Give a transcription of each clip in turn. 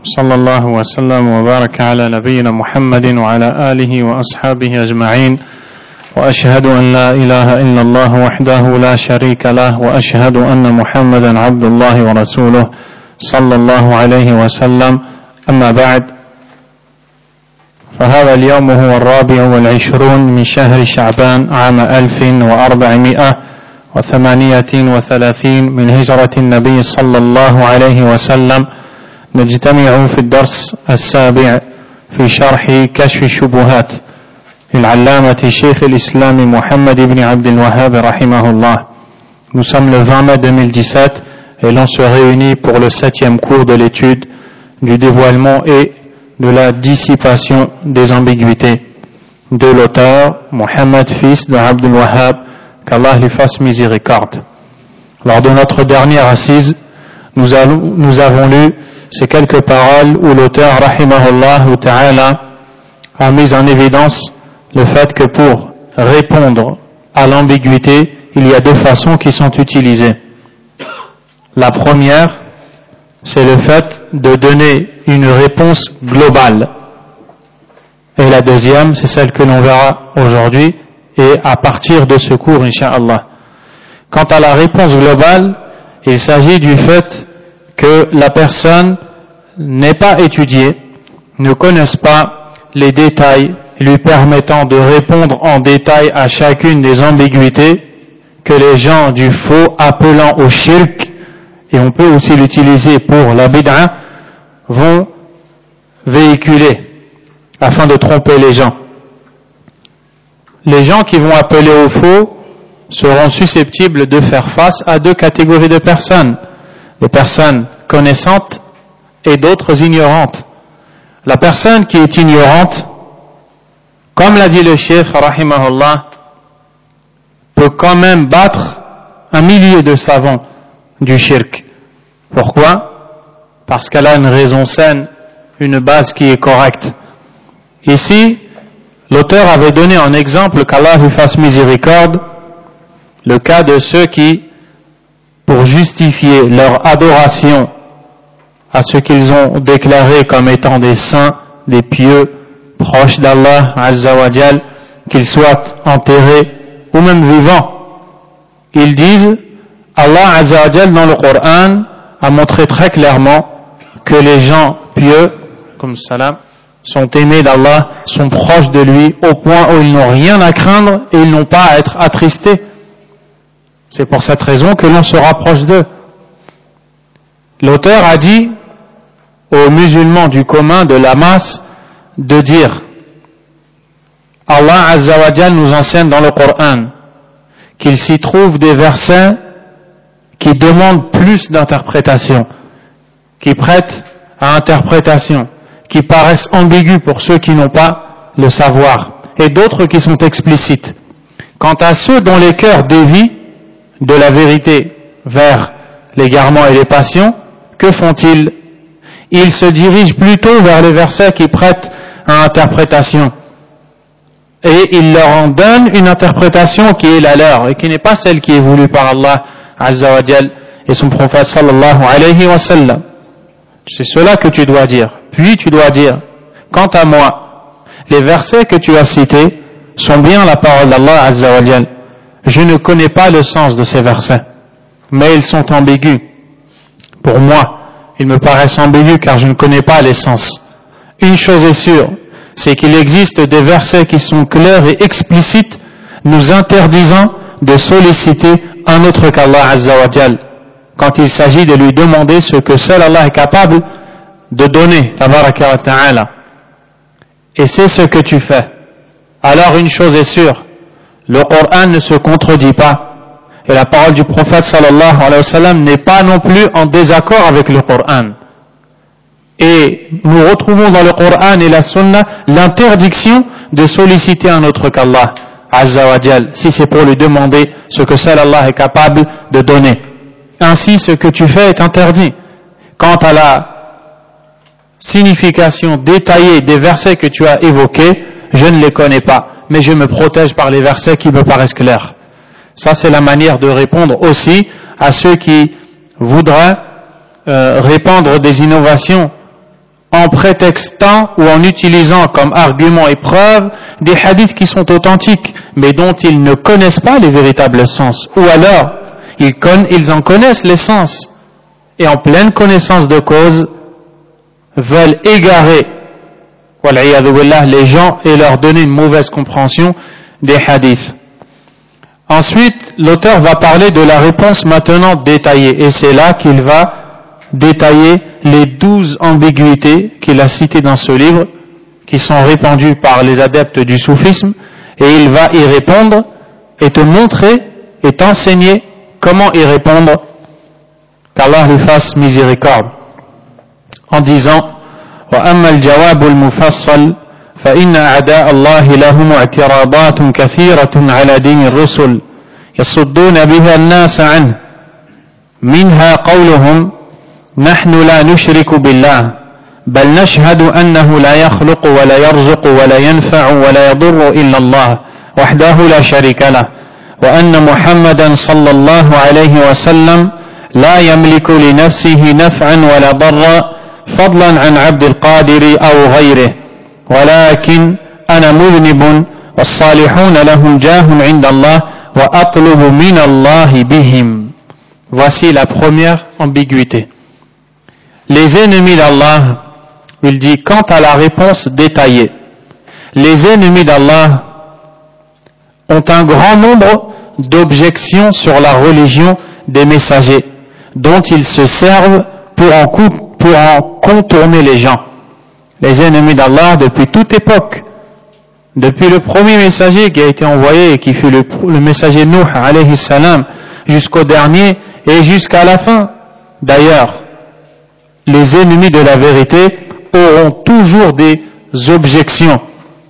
صلى الله وسلم وبارك على نبينا محمد وعلى آله وأصحابه أجمعين وأشهد أن لا إله إلا الله وحده لا شريك له وأشهد أن محمدا عبد الله ورسوله صلى الله عليه وسلم أما بعد فهذا اليوم هو 24 من شهر شعبان عام 1438 من هجرة النبي صلى الله عليه وسلم نجتمع في الدرس السابع في شرح كشف الشبهات للعلامة شيخ الإسلام محمد بن عبد الوهاب رحمه الله. Nous sommes le 20 mai 2017 et l'on se réunit pour le 7e cours de l'étude du dévoilement et de la dissipation des ambiguïtés de l'auteur Mohammed fils de Abdul Wahhab, qu'Allah lui fasse miséricorde. Lors de notre dernière assise, nous avons lu ces quelques paroles où l'auteur rahimahullah ta'ala a mis en évidence le fait que pour répondre à l'ambiguïté, il y a deux façons qui sont utilisées. La première, c'est le fait de donner une réponse globale. Et la deuxième, c'est celle que l'on verra aujourd'hui et à partir de ce cours, incha'Allah. Quant à la réponse globale, il s'agit du fait que la personne n'ait pas étudié, ne connaisse pas les détails lui permettant de répondre en détail à chacune des ambiguïtés que les gens du faux appelant au shirk, et on peut aussi l'utiliser pour la bid'a, vont véhiculer afin de tromper les gens. Les gens qui vont appeler au faux seront susceptibles de faire face à deux catégories de personnes. Des personnes connaissantes et d'autres ignorantes. La personne qui est ignorante, comme l'a dit le cheikh rahimahullah, peut quand même battre un millier de savants du shirk. Pourquoi? Parce qu'elle a une raison saine, une base qui est correcte. Ici, l'auteur avait donné en exemple, qu'Allah lui fasse miséricorde, le cas de ceux qui, pour justifier leur adoration à ce qu'ils ont déclaré comme étant des saints, des pieux, proches d'Allah Azza wa Jal, qu'ils soient enterrés ou même vivants, ils disent, Allah Azza wa Jal dans le Coran a montré très clairement que les gens pieux, comme salam, sont aimés d'Allah, sont proches de lui au point où ils n'ont rien à craindre et ils n'ont pas à être attristés. C'est pour cette raison que l'on se rapproche d'eux. L'auteur a dit aux musulmans du commun, de la masse, de dire, Allah Azza wa Jal nous enseigne dans le Coran qu'il s'y trouve des versets qui demandent plus d'interprétation, qui prêtent à interprétation, qui paraissent ambigus pour ceux qui n'ont pas le savoir, et d'autres qui sont explicites. Quant à ceux dont les cœurs dévient de la vérité vers l'égarement et les passions, que font-ils? Ils se dirigent plutôt vers les versets qui prêtent à interprétation. Et ils leur en donnent une interprétation qui est la leur, et qui n'est pas celle qui est voulue par Allah Azza wa Jal et son prophète sallallahu alayhi wa sallam. C'est cela que tu dois dire. Puis tu dois dire, quant à moi, les versets que tu as cités sont bien la parole d'Allah Azza wa Jal. Je ne connais pas le sens de ces versets, mais ils sont ambigus. Pour moi, ils me paraissent ambigus car je ne connais pas les sens. Une chose est sûre, c'est qu'il existe des versets qui sont clairs et explicites, nous interdisant de solliciter un autre qu'Allah Azza wa Jal, quand il s'agit de lui demander ce que seul Allah est capable de donner, tabaraka wa ta'ala. Et c'est ce que tu fais. Alors une chose est sûre, le Coran ne se contredit pas, et la parole du prophète sallallahu alayhi wa sallam n'est pas non plus en désaccord avec le Coran. Et nous retrouvons dans le Coran et la Sunna l'interdiction de solliciter un autre qu'Allah Azza wa Jal, si c'est pour lui demander ce que seul Allah est capable de donner. Ainsi, ce que tu fais est interdit. Quant à la signification détaillée des versets que tu as évoqués, je ne les connais pas, mais je me protège par les versets qui me paraissent clairs. Ça, c'est la manière de répondre aussi à ceux qui voudraient répandre des innovations en prétextant ou en utilisant comme argument et preuve des hadiths qui sont authentiques, mais dont ils ne connaissent pas les véritables sens. Ou alors, ils en connaissent les sens, et en pleine connaissance de cause, veulent égarer les gens et leur donner une mauvaise compréhension des hadiths. Ensuite, l'auteur va parler de la réponse maintenant détaillée, et c'est là qu'il va détailler les 12 ambiguïtés qu'il a citées dans ce livre, qui sont répandues par les adeptes du soufisme, et il va y répondre et te montrer et t'enseigner comment y répondre, qu'Allah lui fasse miséricorde, en disant وأما الجواب المفصل فإن أعداء الله لهم اعتراضات كثيرة على دين الرسل يصدون بها الناس عنه منها قولهم نحن لا نشرك بالله بل نشهد أنه لا يخلق ولا يرزق ولا ينفع ولا يضر إلا الله وحده لا شريك له وأن محمدا صلى الله عليه وسلم لا يملك لنفسه نفعا ولا ضرا فضلا عن عبد القادر أو غيره ولكن أنا مذنب والصالحون لهم جاه عند الله وأطلب من الله بهم. Voici la première ambiguïté. Les ennemis d'Allah, il dit, quant à la réponse détaillée, les ennemis d'Allah ont un grand nombre d'objections sur la religion des messagers, dont ils se servent pour en contourner les gens. Les ennemis d'Allah, depuis toute époque, depuis le premier messager qui a été envoyé et qui fut le messager Nuh alayhi salam, jusqu'au dernier et jusqu'à la fin. D'ailleurs, les ennemis de la vérité auront toujours des objections.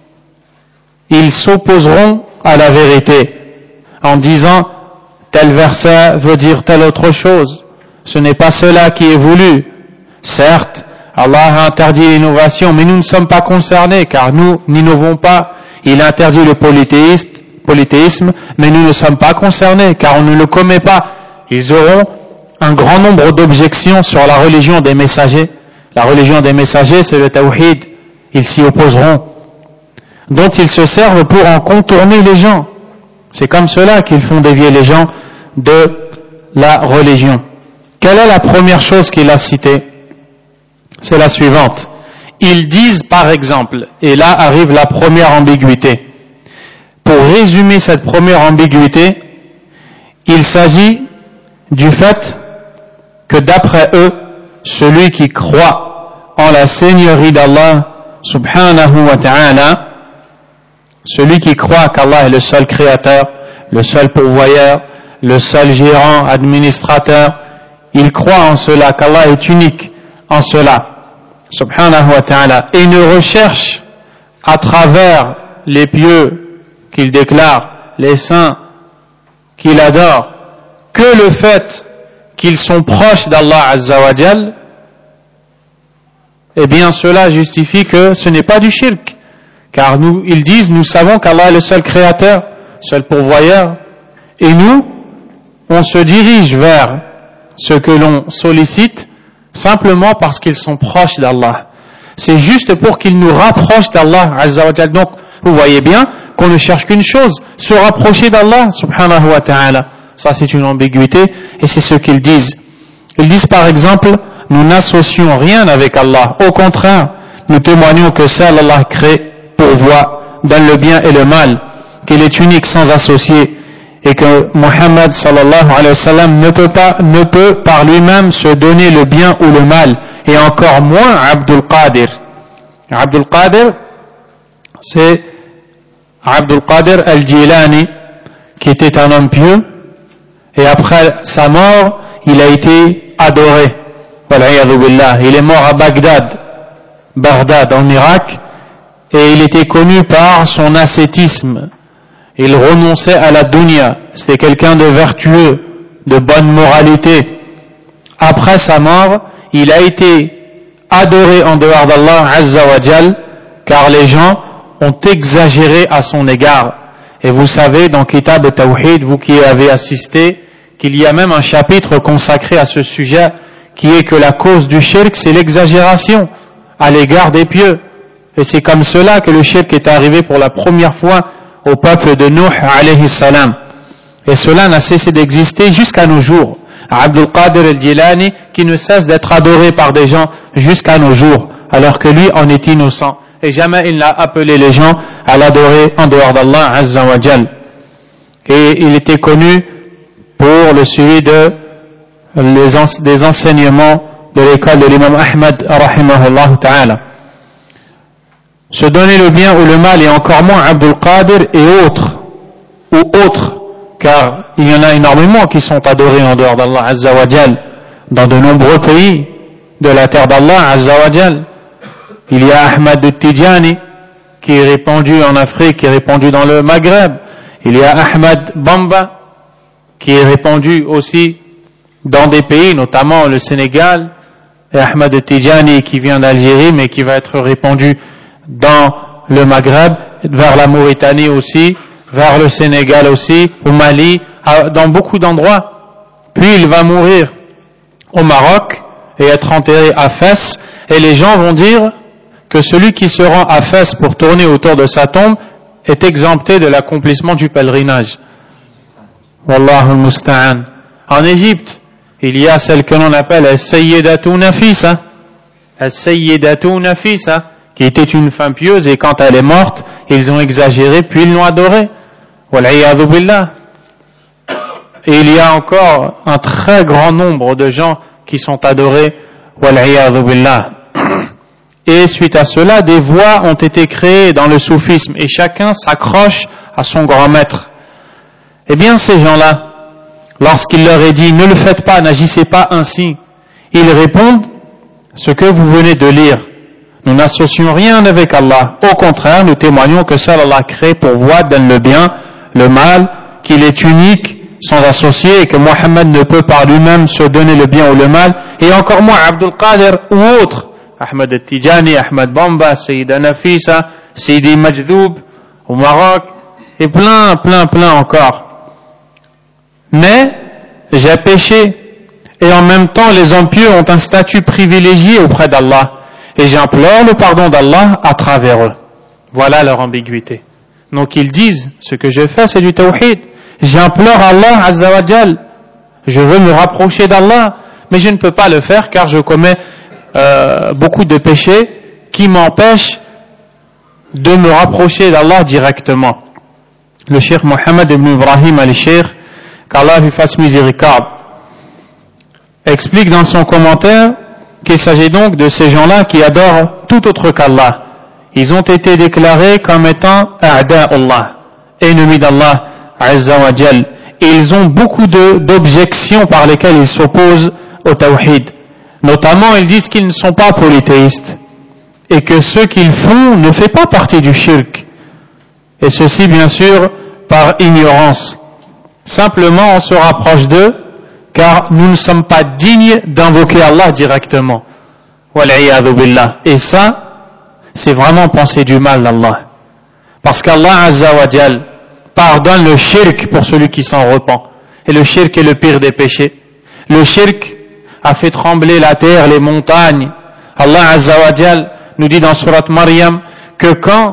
Ils s'opposeront à la vérité en disant tel verset veut dire telle autre chose. Ce n'est pas cela qui est voulu. Certes, Allah a interdit l'innovation, mais nous ne sommes pas concernés car nous n'innovons pas. Il a interdit le polythéisme, mais nous ne sommes pas concernés car on ne le commet pas. Ils auront un grand nombre d'objections sur la religion des messagers. La religion des messagers, c'est le tawhid. Ils s'y opposeront. Dont ils se servent pour en contourner les gens. C'est comme cela qu'ils font dévier les gens de la religion. Quelle est la première chose qu'il a citée? C'est la suivante. Ils disent par exemple, et là arrive la première ambiguïté. Pour résumer cette première ambiguïté, il s'agit du fait que d'après eux, celui qui croit en la seigneurie d'Allah subhanahu wa ta'ala, celui qui croit qu'Allah est le seul créateur, le seul pourvoyeur, le seul gérant, administrateur, il croit en cela, qu'Allah est unique en cela, subhanahu wa ta'ala, et ne recherche à travers les pieux qu'il déclare, les saints qu'il adore, que le fait qu'ils sont proches d'Allah azza wa jal, eh bien cela justifie que ce n'est pas du shirk. Car ils disent, nous savons qu'Allah est le seul créateur, seul pourvoyeur, et nous, on se dirige vers ce que l'on sollicite simplement parce qu'ils sont proches d'Allah. C'est juste pour qu'ils nous rapprochent d'Allah azza wa jal. Donc, vous voyez bien qu'on ne cherche qu'une chose, se rapprocher d'Allah subhanahu wa ta'ala. Ça, c'est une ambiguïté, et c'est ce qu'ils disent. Ils disent par exemple, nous n'associons rien avec Allah. Au contraire, nous témoignons que seul Allah crée, pourvoit, donne le bien et le mal, qu'il est unique sans associé, et que Muhammad sallallahu alayhi wa sallam ne peut par lui-même se donner le bien ou le mal, et encore moins Abdul Qadir. Abdul Qadir, c'est Abdul Qadir al-Jilani, qui était un homme pieux, et après sa mort, il a été adoré. Il est mort à Bagdad, en Irak, et il était connu par son ascétisme. Il renonçait à la dunya. C'était quelqu'un de vertueux, de bonne moralité. Après sa mort, il a été adoré en dehors d'Allah azza wa jal, car les gens ont exagéré à son égard. Et vous savez, dans Kitab al-Tawhid, vous qui y avez assisté, qu'il y a même un chapitre consacré à ce sujet, qui est que la cause du shirk, c'est l'exagération. à l'égard des pieux. Et c'est comme cela que le shirk est arrivé pour la première fois au peuple de Nuh alayhi salam. Et cela n'a cessé d'exister jusqu'à nos jours. Abdul Qadir al-Jilani qui ne cesse d'être adoré par des gens jusqu'à nos jours, alors que lui en est innocent. Et jamais il n'a appelé les gens à l'adorer en dehors d'Allah Azza wa Jal. Et il était connu pour le suivi des enseignements de l'école de l'imam Ahmad rahimahullah ta'ala. Se donner le bien ou le mal et encore moins Abdul Qadir et autres, car il y en a énormément qui sont adorés en dehors d'Allah Azza wa Jal dans de nombreux pays de la terre d'Allah Azza wa Jal. Il y a Ahmad al-Tijani qui est répandu en Afrique, qui est répandu dans le Maghreb. Il y a Ahmad Bamba qui est répandu aussi dans des pays, notamment le Sénégal, et Ahmad al-Tijani qui vient d'Algérie mais qui va être répandu dans le Maghreb, vers la Mauritanie aussi, vers le Sénégal aussi, au Mali, dans beaucoup d'endroits. Puis il va mourir au Maroc et être enterré à Fès, et les gens vont dire que celui qui se rend à Fès pour tourner autour de sa tombe est exempté de l'accomplissement du pèlerinage. Wallahu al-musta'an. En Égypte, il y a celle que l'on appelle As-Sayyidatu Nafisa. As-Sayyidatu Nafisa, qui était une femme pieuse, et quand elle est morte, ils ont exagéré, puis ils l'ont adorée. Wal'iyadhu billah. Et il y a encore un très grand nombre de gens qui sont adorés. Wal'iyadhu billah. Et suite à cela, des voies ont été créées dans le soufisme, et chacun s'accroche à son grand maître. Eh bien, ces gens-là, lorsqu'il leur est dit « Ne le faites pas, n'agissez pas ainsi », ils répondent ce que vous venez de lire. Nous n'associons rien avec Allah. Au contraire, nous témoignons que seul Allah crée, pourvoit, donne le bien, le mal, qu'il est unique, sans associer, et que Mohammed ne peut par lui-même se donner le bien ou le mal, et encore moins Abdul Qadir ou autre, Ahmad al-Tijani, Ahmad Bamba, Sayyida Nafisa, Sidi Majdoub au Maroc, et plein encore. Mais j'ai péché, et en même temps les hommes pieux ont un statut privilégié auprès d'Allah, et j'implore le pardon d'Allah à travers eux. Voilà leur ambiguïté. Donc ils disent, ce que je fais c'est du tawhid, j'implore Allah Azza wa Jal, je veux me rapprocher d'Allah, mais je ne peux pas le faire car je commets beaucoup de péchés qui m'empêchent de me rapprocher d'Allah directement. Le Cheikh Mohammed ibn Ibrahim al-Cheikh, qu'Allah lui fasse miséricorde, explique dans son commentaire qu'il s'agit donc de ces gens-là qui adorent tout autre qu'Allah. Ils ont été déclarés comme étant a'da'ullah, ennemis d'Allah Azza wa Jal. Et ils ont beaucoup d'objections par lesquelles ils s'opposent au tawhid. Notamment, ils disent qu'ils ne sont pas polythéistes et que ce qu'ils font ne fait pas partie du shirk. Et ceci, bien sûr, par ignorance. Simplement, on se rapproche d'eux car nous ne sommes pas dignes d'invoquer Allah directement. Wal'iyadhu billah. Et ça, c'est vraiment penser du mal d'Allah. Parce qu'Allah Azza wa Jal pardonne le shirk pour celui qui s'en repent. Et le shirk est le pire des péchés. Le shirk a fait trembler la terre, les montagnes. Allah Azza wa Jal nous dit dans Surat Maryam que quand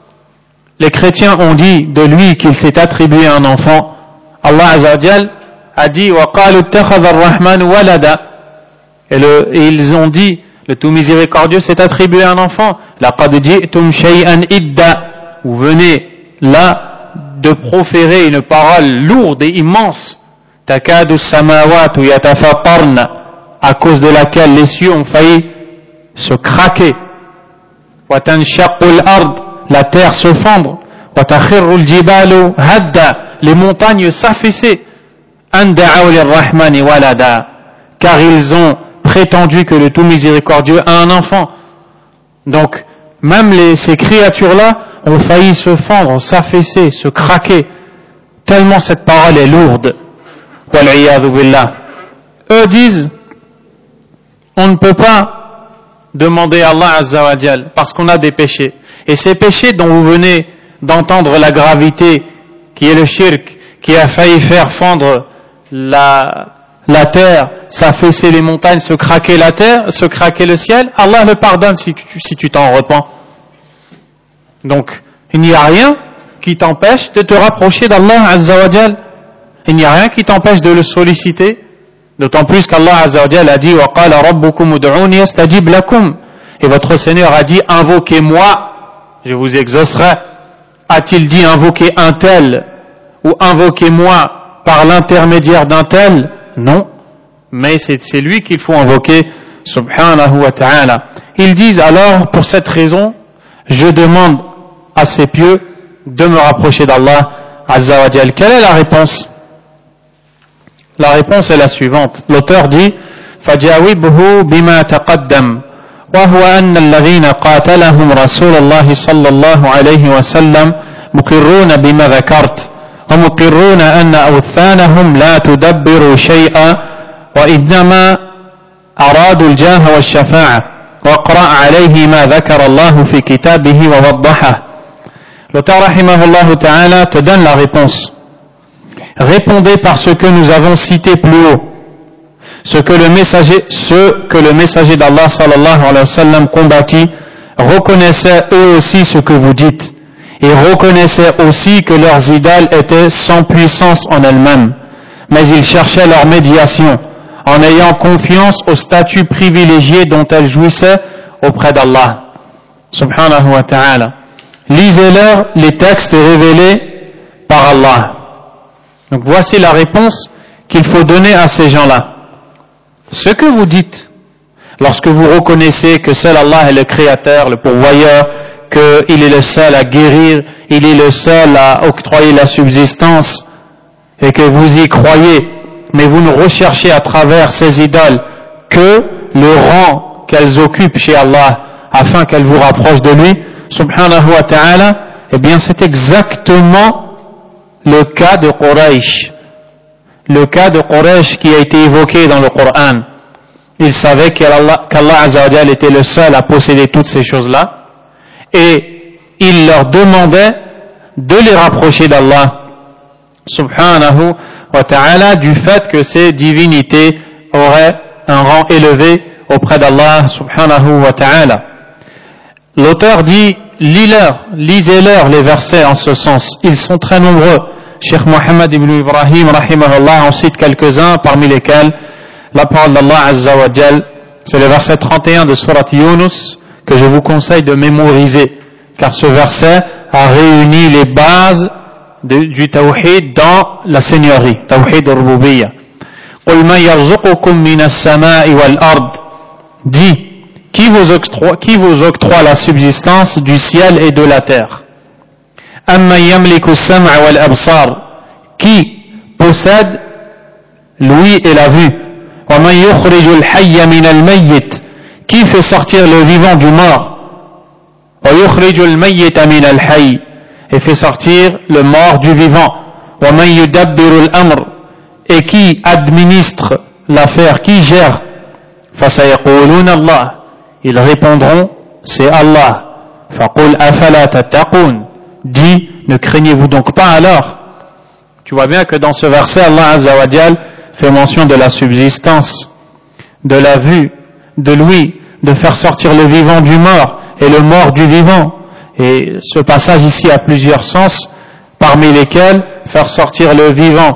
les chrétiens ont dit de lui qu'il s'est attribué un enfant, Allah Azza wa Jal a dit وَقَالُوا اتَّخَذَ الرَّحْمَنُ وَلَدًا. Et ils ont dit, le tout miséricordieux s'est attribué un enfant. لَقَدْ جِئْتُمْ شَيْئًا إِدَّا. Vous venez là de proférer une parole lourde et immense. تَكَادُ السَّمَاوَاتُ يَتَفَطَّرْنَ, à cause de laquelle les cieux ont failli se craquer. وَتَنْشَقُّ الْأَرْض, la terre se fendre. وَتَخِرُّ الْجِبَالُ هَدًّا, les montagnes s'affaisser. أَنْ دَعَوْا لِلرَّحْمَنِ وَلَدًا, car ils ont prétendu que le tout miséricordieux a un enfant. Donc, même ces créatures-là ont failli se fendre, s'affaisser, se craquer, tellement cette parole est lourde. Wal'iyadhu billah. Eux disent, on ne peut pas demander à Allah Azza wa Jal parce qu'on a des péchés. Et ces péchés dont vous venez d'entendre la gravité, qui est le shirk, qui a failli faire fendre la terre, s'affaisser les montagnes, se craquer la terre, se craquer le ciel, Allah le pardonne si tu t'en repens. Donc, il n'y a rien qui t'empêche de te rapprocher d'Allah Azza wa Jal. Il n'y a rien qui t'empêche de le solliciter. D'autant plus qu'Allah Azza wa Jal a dit وَقَالَ رَبُّكُمُ ادْعُونِي أَسْتَجِبْ لَكُمْ. Et votre Seigneur a dit invoquez-moi, je vous exaucerai. A-t-il dit invoquez un tel ou invoquez-moi par l'intermédiaire d'un tel? Non, mais c'est lui qu'il faut invoquer, subhanahu wa ta'ala. Ils disent alors, pour cette raison, je demande à ces pieux de me rapprocher d'Allah Azza wa Jal. Quelle est la réponse? La réponse est la suivante. L'auteur dit فَجَاوِبْهُ بِمَا تَقَدَّمَ وهو أن الذين قاتلهم رسول الله صلى الله عليه وسلم مقرون بما ذكرت ومقرون أن أوثانهم لا تدبر شيئا وإنما أرادوا الجاه والشفاعة واقرأ عليه ما ذكر الله في كتابه ووضحه. L'auteur rahimahullah ta'ala te donne la réponse. Répondez par ce que nous avons cité plus haut. Ce que le messager d'Allah sallallahu alayhi wa sallam combattit, reconnaissez eux aussi ce que vous dites, et reconnaissez aussi que leurs idoles étaient sans puissance en elles-mêmes, mais ils cherchaient leur médiation, en ayant confiance au statut privilégié dont elles jouissaient auprès d'Allah, subhanahu wa ta'ala. Lisez-leur les textes révélés par Allah. Donc voici la réponse qu'il faut donner à ces gens-là. Ce que vous dites, lorsque vous reconnaissez que seul Allah est le créateur, le pourvoyeur, qu'il est le seul à guérir, il est le seul à octroyer la subsistance, et que vous y croyez, mais vous ne recherchez à travers ces idoles que le rang qu'elles occupent chez Allah, afin qu'elles vous rapprochent de lui, subhanahu wa ta'ala, eh bien c'est exactement le cas de Quraysh. Le cas de Quraysh qui a été évoqué dans le Coran. Ils savaient qu'Allah Azza wa Jal était le seul à posséder toutes ces choses-là, et il leur demandait de les rapprocher d'Allah subhanahu wa ta'ala du fait que ces divinités auraient un rang élevé auprès d'Allah subhanahu wa ta'ala. L'auteur dit, lisez-leur les versets en ce sens. Ils sont très nombreux. Cheikh Mohammed ibn Ibrahim rahimahullah en cite quelques-uns, parmi lesquels la parole d'Allah Azza wa Jal, c'est le verset 31 de Surat Yunus que je vous conseille de mémoriser, car ce verset a réuni les bases du tawhid dans la seigneurie, tawhid al-rububiyyah. قُلْ مَنْ يَرْزُقُكُمْ مِنَ السَّمَاءِ وَالْأَرْضِ. Dit, qui vous octroie la subsistance du ciel et de la terre? أَمَّنْ يَمْلِكُ السَّمْعَ وَالْأَبْصَارِ. Qui possède l'ouïe et la vue? وَمَنْ يُخْرِجُ الْحَيَّ مِنَ الْمَيِّتِ. Qui fait sortir le vivant du mort? وَيُخْرِجُ الْمَيِّتَ مِنَ الْحَيِّ. Et fait sortir le mort du vivant. وَمَنْ يُدَبِّرُ الْأَمْرِ. Et qui administre l'affaire, qui gère? فَسَيَقُولُونَ اللَّهُ. Ils répondront, c'est Allah. فَقُلْ أَفَلَا تَتَّقُونَ. Dit, ne craignez-vous donc pas alors? Tu vois bien que dans ce verset, Allah Azza wa Jal fait mention de la subsistance, de la vue, de l'ouïe, de faire sortir le vivant du mort et le mort du vivant. Et ce passage ici a plusieurs sens, parmi lesquels faire sortir le vivant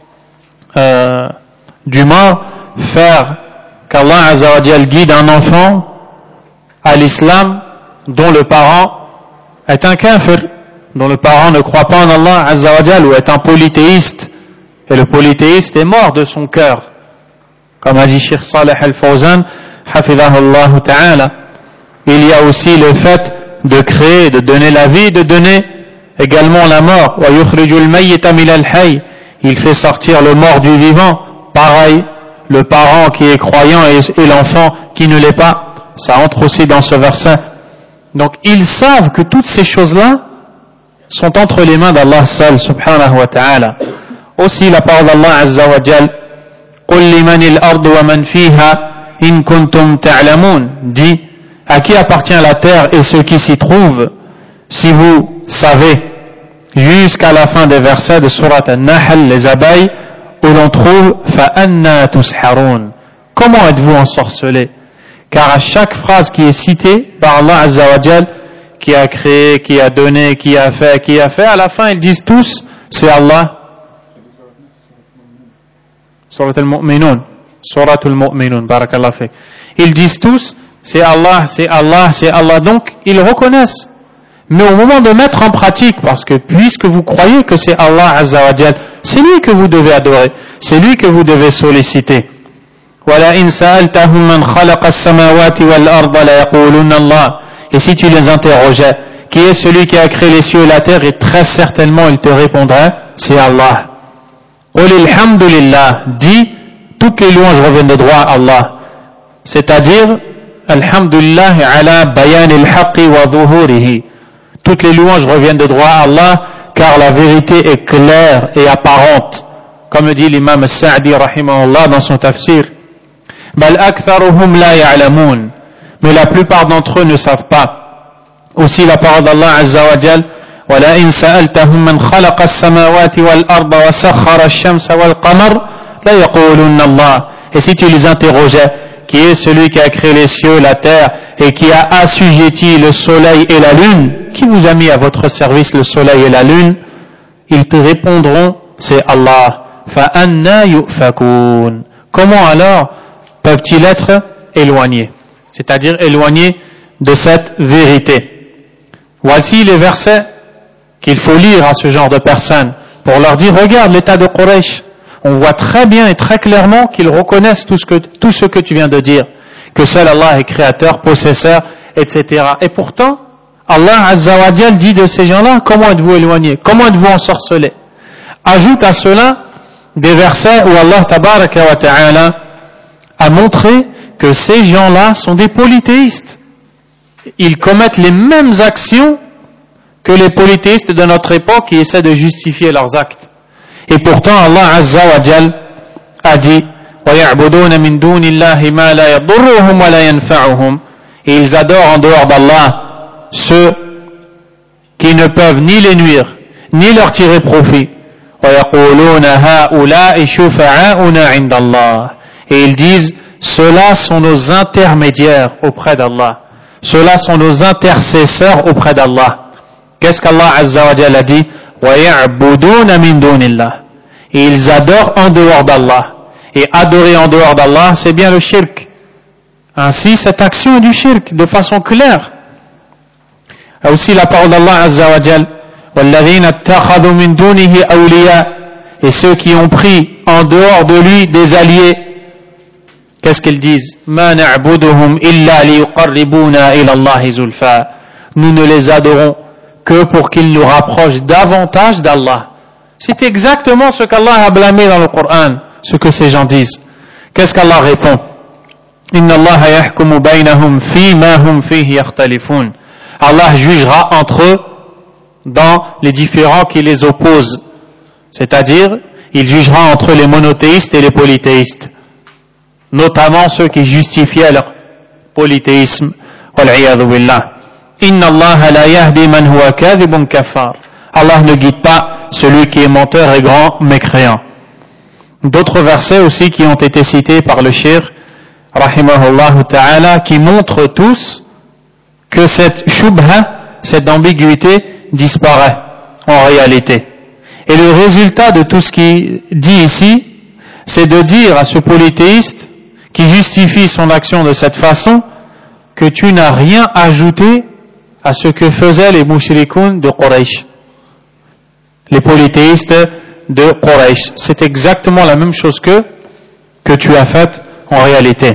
du mort, faire qu'Allah Azza wa Jal guide un enfant à l'islam dont le parent est un kafir, dont le parent ne croit pas en Allah Azza wa Jal ou est un polythéiste, et le polythéiste est mort de son cœur, comme a dit Cheikh Saleh Al-Fawzan hafidhahullah ta'ala. Il y a aussi le fait de créer, de donner la vie, de donner également la mort. Wa yukhrijul mayyita minal hayy. Il fait sortir le mort du vivant. Pareil, le parent qui est croyant et l'enfant qui ne l'est pas. Ça entre aussi dans ce verset. Donc ils savent que toutes ces choses-là sont entre les mains d'Allah seul, subhanahu wa ta'ala. Aussi la parole d'Allah Azza wa Jal, قُلْ لِمَنِ الْأَرْضُ وَمَنْ فِيهَا إِن كُنْتُمْ تَعْلَمُونَ. Dit, à qui appartient la terre et ceux qui s'y trouvent, si vous savez, jusqu'à la fin des versets de Surat An-Nahl, les abeilles où l'on trouve فَأَنَّا تُسْحَرُونَ. Comment êtes-vous ensorcelés? Car à chaque phrase qui est citée par Allah Azza wa Jal, qui a créé, qui a donné, qui a fait, à la fin ils disent tous, c'est Allah. Surat al-Mu'minun. Surat al-Mu'minun. Barakallah fik. Ils disent tous, c'est Allah, c'est Allah, c'est Allah. Donc, ils reconnaissent. Mais au moment de mettre en pratique, parce que puisque vous croyez que c'est Allah Azza wa Jal, c'est lui que vous devez adorer. C'est lui que vous devez solliciter. وَلَئِنْ سَأَلْتَهُمْ مَنْ خَلَقَ السَّمَاوَاتِ وَالْأَرْضَ لَيَقُولُنَّ اللَّهُ. Et si tu les interrogeais, qui est celui qui a créé les cieux et la terre, et très certainement ils te répondraient, c'est Allah. قُلِ الْحَمْدُ لِلَّهِ. Dis, toutes les louanges reviennent de droit à Allah. C'est-à-dire, Alhamdulillah ala bayan al-haqqi wa dhuhurihi. Toutes les louanges reviennent de droit à Allah, car la vérité est claire et apparente. Comme le dit l'imam Sa'di rahimahullah dans son tafsir. Bal aktharuhum la ya'lamun. Mais la plupart d'entre eux ne savent pas. Aussi la parole d'Allah Azza wa Jal, وَلَئِنْ سَأَلْتَهُمْ مَنْ خَلَقَ السَّمَاوَاتِ وَالْأَرْضَ وَسَخَّرَ الشَّمْسَ وَالْقَمَرَ لَيَقُولُنَّ اللَّهُ. Et si tu les interrogeais, qui est celui qui a créé les cieux, la terre, et qui a assujetti le soleil et la lune, qui vous a mis à votre service le soleil et la lune, ils te répondront, c'est Allah. فَأَنَّا يُؤْفَكُونَ. Comment alors peuvent-ils être éloignés? C'est-à-dire éloignés de cette vérité. Voici les versets qu'il faut lire à ce genre de personnes pour leur dire, regarde l'état de Quraysh. On voit très bien et très clairement qu'ils reconnaissent tout ce que tu viens de dire, que seul Allah est créateur, possesseur, etc. Et pourtant, Allah Azza wa Jal dit de ces gens-là, comment êtes-vous éloignés? Comment êtes-vous ensorcelés? Ajoute à cela des versets où Allah Tabaraka wa Ta'ala a montré que ces gens-là sont des polythéistes. Ils commettent les mêmes actions que les polythéistes de notre époque qui essaient de justifier leurs actes. Et pourtant Allah Azza wa Jal a dit وَيَعْبُدُونَ مِن دُونِ اللَّهِ مَا لَا يَضُرُّهُمْ وَلَا يَنْفَعُهُمْ. Et ils adorent en dehors d'Allah ceux qui ne peuvent ni les nuire ni leur tirer profit. وَيَقُولُونَ هَؤُلَاءِ شُفَعَاؤُنَا عِنْدَ اللَّهِ. Et ils disent, ceux-là sont nos intermédiaires auprès d'Allah. Ceux-là sont nos intercesseurs auprès d'Allah. Qu'est-ce qu'Allah Azza wa Jalla a dit? وَيَعْبُدُونَ مِن دُونِ اللَّهِ. Et ils adorent en dehors d'Allah. Et adorer en dehors d'Allah, c'est bien le shirk. Ainsi, cette action est du shirk, de façon claire. Aussi la parole d'Allah Azza wa Jalla, وَالَّذِينَ اتَّخَذُوا مِن دُونِهِ أَوْلِيَاءَ. Et ceux qui ont pris en dehors de lui des alliés, qu'est-ce qu'ils disent? مَا نَعْبُدُهُمْ إِلَّا لِيُقَرِّبُونَا إِلَى اللَّهِ زُلْفَى. Nous ne les adorons que pour qu'ils nous rapprochent davantage d'Allah. C'est exactement ce qu'Allah a blâmé dans le Coran, ce que ces gens disent. Qu'est-ce qu'Allah répond? Inna Allah yahkumu baynahum fi ma hum fihi yakhtalifun. Allah jugera entre eux dans les différends qui les opposent. C'est-à-dire, il jugera entre les monothéistes et les polythéistes. Notamment ceux qui justifiaient leur polythéisme. Wal'iyadhu billah. Inna Allah la yahdi man huwa kadhibun kafar. Allah ne guide pas celui qui est menteur et grand mécréant. D'autres versets aussi qui ont été cités par le Cheikh rahimahullah ta'ala, qui montrent tous que cette shubha, cette ambiguïté disparaît en réalité. Et le résultat de tout ce qui dit ici, c'est de dire à ce polythéiste qui justifie son action de cette façon que tu n'as rien ajouté à ce que faisaient les mushrikoun de Quraysh. Les polythéistes de Quraysh. C'est exactement la même chose que tu as faite en réalité.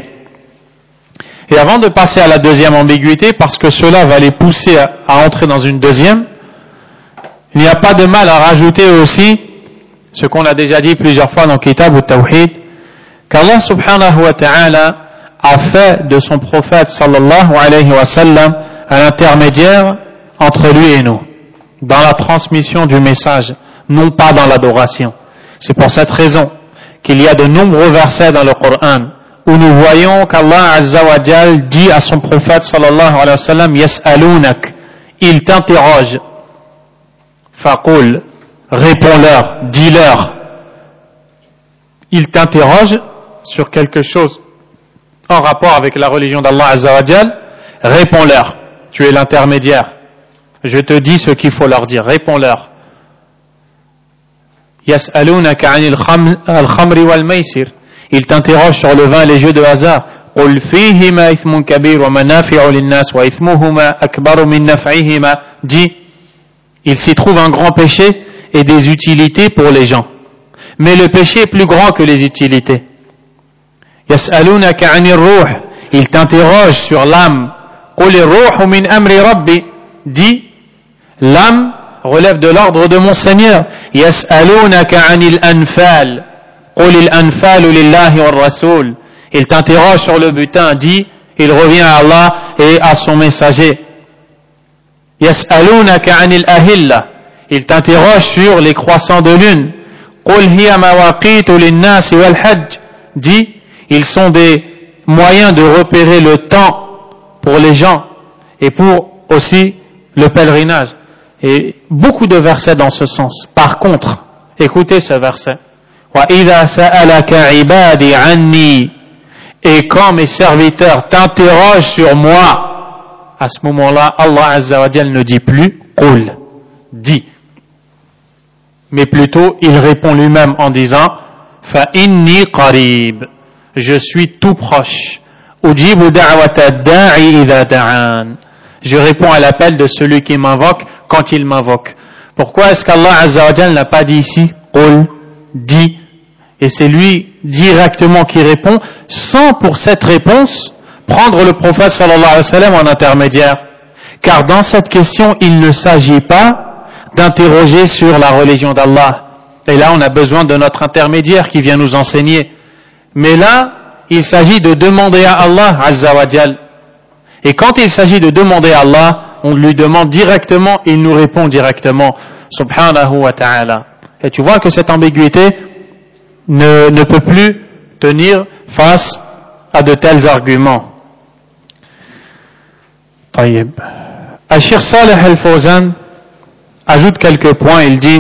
Et avant de passer à la deuxième ambiguïté, parce que cela va les pousser à entrer dans une deuxième, il n'y a pas de mal à rajouter aussi ce qu'on a déjà dit plusieurs fois dans Kitab al-Tawhid, qu'Allah subhanahu wa ta'ala a fait de son prophète sallallahu alayhi wa sallam un intermédiaire entre lui et nous, dans la transmission du message, non pas dans l'adoration. C'est pour cette raison qu'il y a de nombreux versets dans le Coran où nous voyons qu'Allah Azza wa Jal dit à son prophète sallallahu alayhi wa sallam, yas'alunak, il t'interroge, faqul, réponds-leur, dis-leur, ils t'interrogent sur quelque chose en rapport avec la religion d'Allah Azza wa Jal, réponds-leur. Tu es l'intermédiaire. Je te dis ce qu'il faut leur dire. Réponds-leur. Yas'alunaka 'anil khamri wal maisir. Ils t'interrogent sur le vin et les jeux de hasard. Qul fihima ithmun kabir wa manafi'u lin-nas wa ithmuhuma akbaru min naf'ihima. Dis, il s'y trouve un grand péché et des utilités pour les gens. Mais le péché est plus grand que les utilités. Yas'alunaka 'anir ruh. Ils t'interrogent sur l'âme. Qul ar-ruhu min amri rabbi. Dis, l'âme relève de l'ordre de mon Seigneur. Yas'alunaka 'anil anfal. Qul al-anfalu lillahi war rasul. Il t'interroge sur le butin, dit, il revient à Allah et à son messager. Yas'alunaka 'anil ahilla. Il t'interroge sur les croissants de lune. Qul hiya mawaqitu lin-nas wal hajj. Dit, ils sont des moyens de repérer le temps pour les gens et pour aussi le pèlerinage. Et beaucoup de versets dans ce sens. Par contre, écoutez ce verset. وَإِذَا سَأَلَكَ عِبَادِي عَنِّي. Et quand mes serviteurs t'interrogent sur moi, à ce moment-là, Allah Azza wa Jal ne dit plus « Qul », dit. Mais plutôt, il répond lui-même en disant « فَإِنِّي قَرِيب » Je suis tout proche. أُجِيبُ دَعْوَةَ الدَّاعِ إِذَا دَعَانِ. Je réponds à l'appel de celui qui m'invoque quand il m'invoque. Pourquoi est-ce qu'Allah Azza wa Jal n'a pas dit ici « Qul », dit, et c'est lui directement qui répond, sans pour cette réponse prendre le prophète sallallahu alayhi wa sallam en intermédiaire. Car dans cette question, il ne s'agit pas d'interroger sur la religion d'Allah. Et là, on a besoin de notre intermédiaire qui vient nous enseigner. Mais là, il s'agit de demander à Allah Azza wa Jal. Et quand il s'agit de demander à Allah, on lui demande directement, il nous répond directement. Subhanahu wa ta'ala. Et tu vois que cette ambiguïté ne peut plus tenir face à de tels arguments. Taïb. Al-Sheikh Salih Al-Fawzan ajoute quelques points. Il dit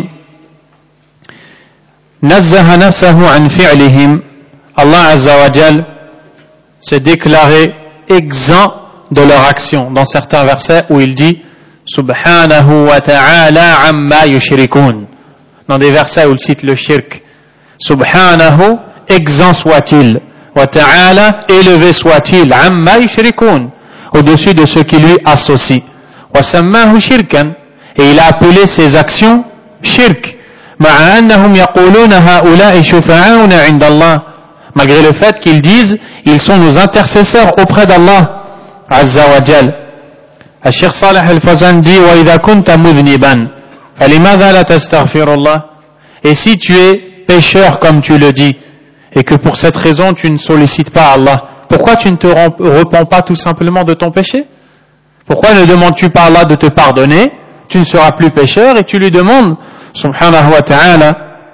Nazzaha nafsahu an fi'lihim. Allah Azza wa Jal s'est déclaré exempt de leur action dans certains versets où il dit Subhanahu wa ta'ala amma yushrikun. Dans des versets où il cite le shirk. Subhanahu, exempt soit-il. Wa ta'ala, élevé soit-il. Amma yushrikun, au-dessus de ceux qui lui associent. Wa sammahu shirkan, et il a appelé ses actions shirk. Ma'a annahum yaquluna ha'ula'i shufa'auna 'inda Allah. Malgré le fait qu'ils disent, ils sont nos intercesseurs auprès d'Allah Azza wa Jal. Al-Sheikh Salih Al-Fawzan dit wa idha kunta mudhniban فَلِمَاذَا لَا تَسْتَغْفِرُ اللَّهِ. Et si tu es pécheur comme tu le dis, et que pour cette raison tu ne sollicites pas Allah, pourquoi tu ne te repens pas tout simplement de ton péché? Pourquoi ne demandes-tu pas à Allah de te pardonner? Tu ne seras plus pécheur et tu lui demandes, subhanahu wa ta'ala.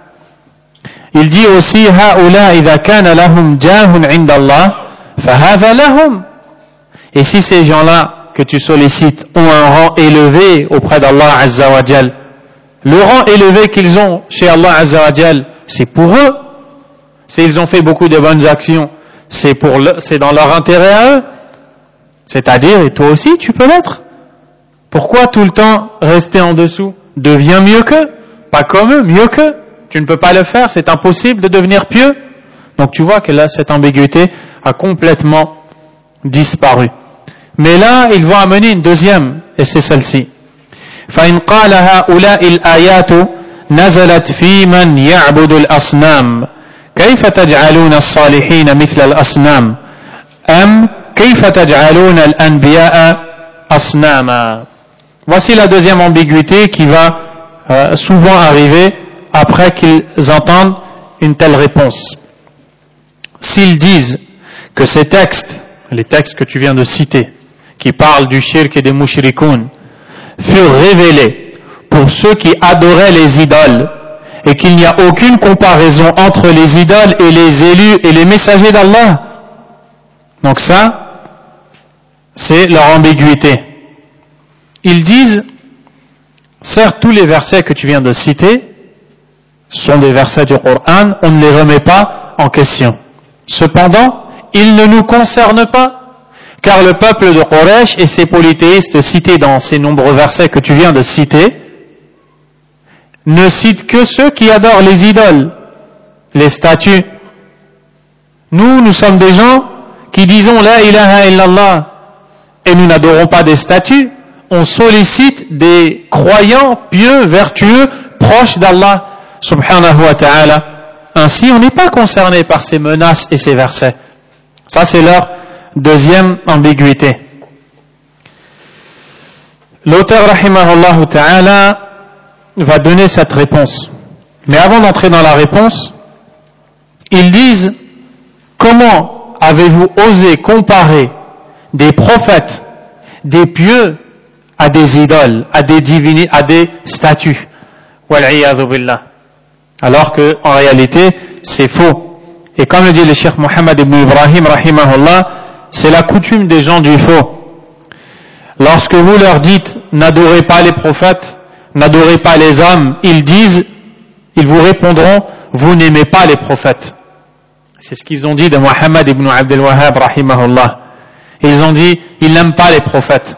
Il dit aussi, هَؤُلَاءِ إِذَا كَانَ لَهُمْ جَاهٌ عِنْدَ اللَّهِ فَهَذَا لَهُمْ. Et si ces gens-là que tu sollicites ont un rang élevé auprès d'Allah Azza wa Jal, le rang élevé qu'ils ont chez Allah Azza wa Jal, c'est pour eux. S'ils ont fait beaucoup de bonnes actions, c'est dans leur intérêt à eux. C'est-à-dire, et toi aussi, tu peux l'être. Pourquoi tout le temps rester en dessous? Deviens mieux qu'eux. Pas comme eux, mieux qu'eux. Tu ne peux pas le faire, c'est impossible de devenir pieux. Donc tu vois que là, cette ambiguïté a complètement disparu. Mais là, ils vont amener une deuxième, et c'est celle-ci. فَإِنْ قَالَ هَؤُلَاءِ الْآيَاتُ نَزَلَتْ فِي مَنْ يَعْبُدُ الْأَصْنَامِ كيف تجعلون الصالحين مثل الأصنام أم كيف تجعلون الأنبياء أصناما. Voici la deuxième ambiguïté qui va souvent arriver après qu'ils entendent une telle réponse. S'ils disent que ces textes, les textes que tu viens de citer, qui parlent du shirk et des mushrikoun, furent révélés pour ceux qui adoraient les idoles, et qu'il n'y a aucune comparaison entre les idoles et les élus et les messagers d'Allah. Donc ça, c'est leur ambiguïté. Ils disent, certes, tous les versets que tu viens de citer sont des versets du Coran, on ne les remet pas en question. Cependant, il ne nous concerne pas, car le peuple de Quraysh et ses polythéistes cités dans ces nombreux versets que tu viens de citer, ne citent que ceux qui adorent les idoles, les statues. Nous sommes des gens qui disons la ilaha illallah et nous n'adorons pas des statues. On sollicite des croyants pieux, vertueux, proches d'Allah subhanahu wa ta'ala. Ainsi, on n'est pas concerné par ces menaces et ces versets. Ça, c'est leur deuxième ambiguïté. L'auteur rahimahullah ta'ala va donner cette réponse. Mais avant d'entrer dans la réponse, ils disent: comment avez-vous osé comparer des prophètes, des pieux, à des idoles, à des divinités, à des statues? Wal'iyadhu billah. Alors que, en réalité, c'est faux. Et comme le dit le cheikh Mohammed ibn Ibrahim, rahimahullah, c'est la coutume des gens du faux. Lorsque vous leur dites, n'adorez pas les prophètes, n'adorez pas les hommes, ils vous répondront, vous n'aimez pas les prophètes. C'est ce qu'ils ont dit de Mohammed ibn Abdel Wahhab, rahimahullah. Ils ont dit, ils n'aiment pas les prophètes.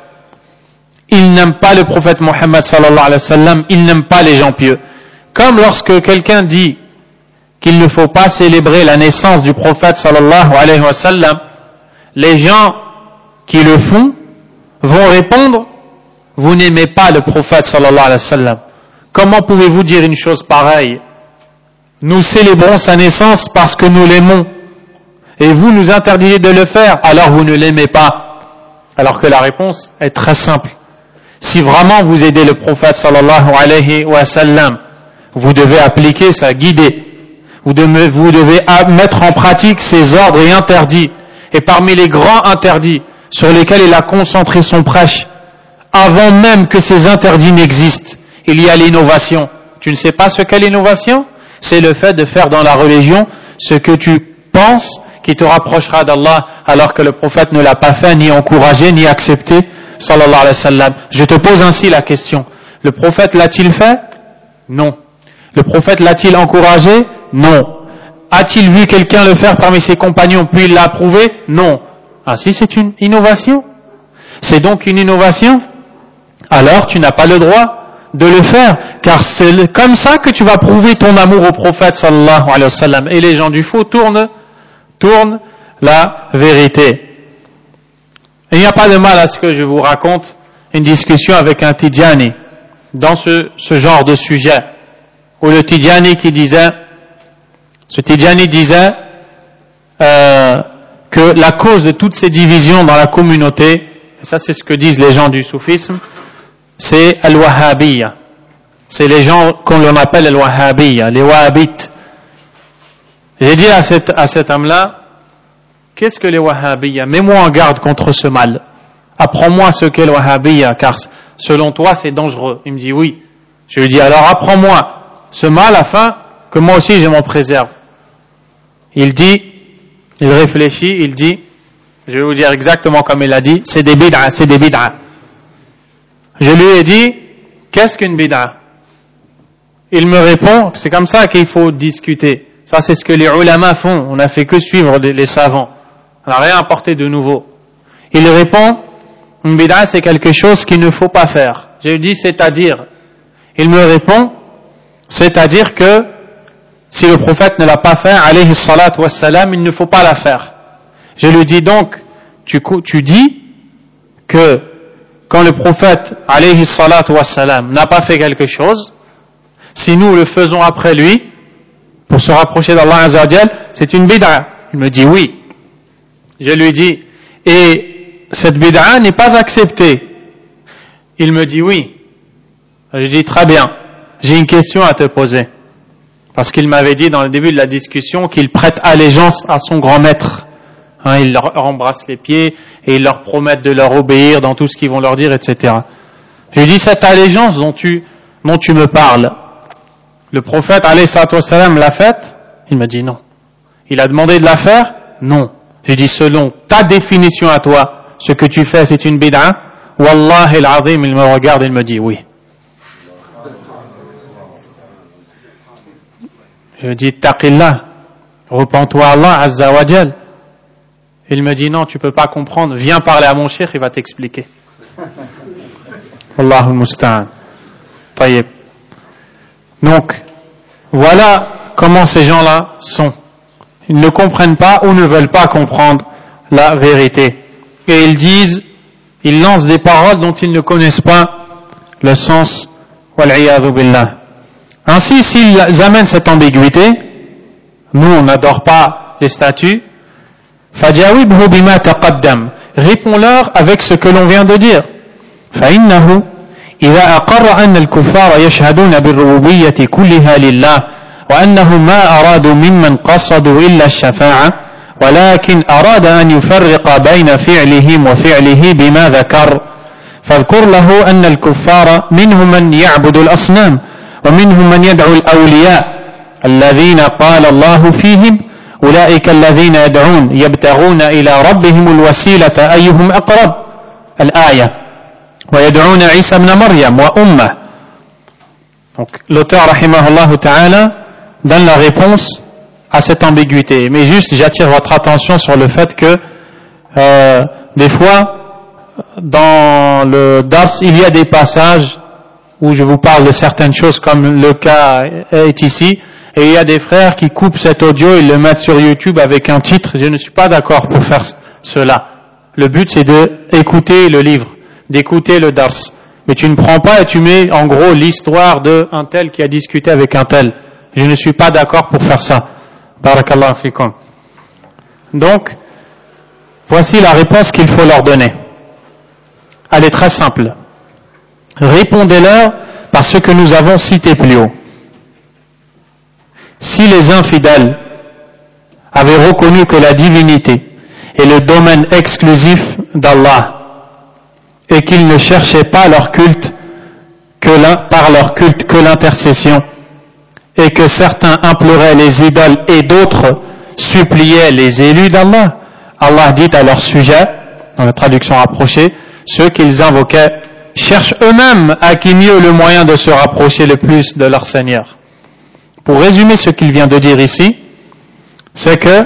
Ils n'aiment pas le prophète Mohammed sallallahu alayhi wa sallam, ils n'aiment pas les gens pieux. Comme lorsque quelqu'un dit qu'il ne faut pas célébrer la naissance du prophète sallallahu alayhi wa sallam, les gens qui le font vont répondre, vous n'aimez pas le prophète sallallahu alayhi wa sallam. Comment pouvez-vous dire une chose pareille? Nous célébrons sa naissance parce que nous l'aimons. Et vous nous interdisez de le faire, alors vous ne l'aimez pas. Alors que la réponse est très simple. Si vraiment vous aidez le prophète sallallahu alayhi wa sallam, vous devez appliquer sa guidée. Vous devez mettre en pratique ses ordres et interdits. Et parmi les grands interdits sur lesquels il a concentré son prêche, avant même que ces interdits n'existent, il y a l'innovation. Tu ne sais pas ce qu'est l'innovation? C'est le fait de faire dans la religion ce que tu penses qui te rapprochera d'Allah, alors que le prophète ne l'a pas fait, ni encouragé, ni accepté, sallallahu alayhi wa sallam. Je te pose ainsi la question. Le prophète l'a-t-il fait? Non. Le prophète l'a-t-il encouragé? Non. A-t-il vu quelqu'un le faire parmi ses compagnons puis il l'a approuvé? Non. Ah si, c'est une innovation. C'est donc une innovation. Alors tu n'as pas le droit de le faire, car c'est comme ça que tu vas prouver ton amour au prophète sallallahu alayhi wa sallam. Et les gens du faux tournent la vérité. Et il n'y a pas de mal à ce que je vous raconte une discussion avec un Tidjani dans ce genre de sujet, où le Tidjani disait que la cause de toutes ces divisions dans la communauté, et ça c'est ce que disent les gens du soufisme, c'est al-Wahhabiyya. C'est les gens qu'on appelle al-Wahhabiyya, les Wahhabites. J'ai dit à cet homme-là, qu'est-ce que les Wahhabiyya? Mets-moi en garde contre ce mal. Apprends-moi ce qu'est le Wahhabiyya, car selon toi c'est dangereux. Il me dit oui. Je lui dis alors apprends-moi ce mal afin que moi aussi je m'en préserve. Il réfléchit, il dit, je vais vous dire exactement comme il a dit, c'est des bid'a. Je lui ai dit, qu'est-ce qu'une bid'a? Il me répond, c'est comme ça qu'il faut discuter. Ça c'est ce que les ulama font, on n'a fait que suivre les savants. On n'a rien apporté de nouveau. Il répond, une bid'a c'est quelque chose qu'il ne faut pas faire. Je lui dis, c'est-à-dire? Il me répond, c'est-à-dire que si le prophète ne l'a pas fait, alayhi salatu wassalam, il ne faut pas la faire. Je lui dis donc, tu dis que quand le prophète, alayhi salatu wassalam, n'a pas fait quelque chose, si nous le faisons après lui, pour se rapprocher d'Allah Azza wa Jal, c'est une bid'a. Il me dit oui. Je lui dis, et cette bid'a n'est pas acceptée. Il me dit oui. Je dis très bien, j'ai une question à te poser. Parce qu'il m'avait dit dans le début de la discussion qu'il prête allégeance à son grand maître. Il leur embrasse les pieds et il leur promet de leur obéir dans tout ce qu'ils vont leur dire, etc. Je lui dis, cette allégeance dont tu me parles, le prophète alayhi salatu wassalam l'a faite? Il m'a dit non. Il a demandé de la faire? Non. Je lui dis, selon ta définition à toi, ce que tu fais c'est une bid'a? Wallahi al-azim, il me regarde et il me dit oui. Je lui dis, taqillah, repens-toi à Allah Azza wa Jal. Il me dit non, tu peux pas comprendre, viens parler à mon cheikh, il va t'expliquer. Allahu musta'an. Tayyib. Donc, voilà comment ces gens-là sont. Ils ne comprennent pas ou ne veulent pas comprendre la vérité. Et ils lancent des paroles dont ils ne connaissent pas le sens. Wal'iyadhu billah. Ainsi, s'ils amènent cette ambiguïté, nous on n'adore pas les statues, فَجَاوِبْهُ بِمَا تَقَدَّمْ. Réponds-leur avec ce que l'on vient de dire. فَإِنَّهُ إِذَا أَقَرَّ أَنَّ الْكُفَّارَ يَشْهَدُونَ بِالرُّبُوبِيَّةِ كُلِّهَا لِلَّهِ وأنهم ما أرادوا ممن قصدوا إلا الشفاعة ولكن أراد أن يفرق بين فعلهم وفعله بما ذكر فاذكر له أن الكفار منهم من يعبد الأصنام ومنهم من يدعو الأولياء الذين قال الله فيهم أولئك الذين يدعون يبتغون إلى ربهم الوسيلة أيهم أقرب الآية ويدعون عيسى ابن مريم وأمه. Donc l'auteur rahimahullah ta'ala donne la réponse à cette ambiguïté. Mais juste, j'attire votre attention sur le fait que des fois, dans le dars, il y a des passages où je vous parle de certaines choses, comme le cas est ici, et il y a des frères qui coupent cet audio et le mettent sur YouTube avec un titre. Je ne suis pas d'accord pour faire cela. Le but, c'est d'écouter le livre, d'écouter le dars. Mais tu ne prends pas et tu mets en gros l'histoire d'un tel qui a discuté avec un tel. Je ne suis pas d'accord pour faire ça. Barakallahu fikum. Donc, voici la réponse qu'il faut leur donner. Elle est très simple. Répondez-leur par ce que nous avons cité plus haut. Si les infidèles avaient reconnu que la divinité est le domaine exclusif d'Allah et qu'ils ne cherchaient pas leur culte par leur culte que l'intercession, et que certains imploraient les idoles et d'autres suppliaient les élus d'Allah, Allah dit à leur sujet, dans la traduction rapprochée, ceux qu'ils invoquaient cherchent eux-mêmes à qui mieux le moyen de se rapprocher le plus de leur Seigneur. Pour résumer ce qu'il vient de dire ici, c'est que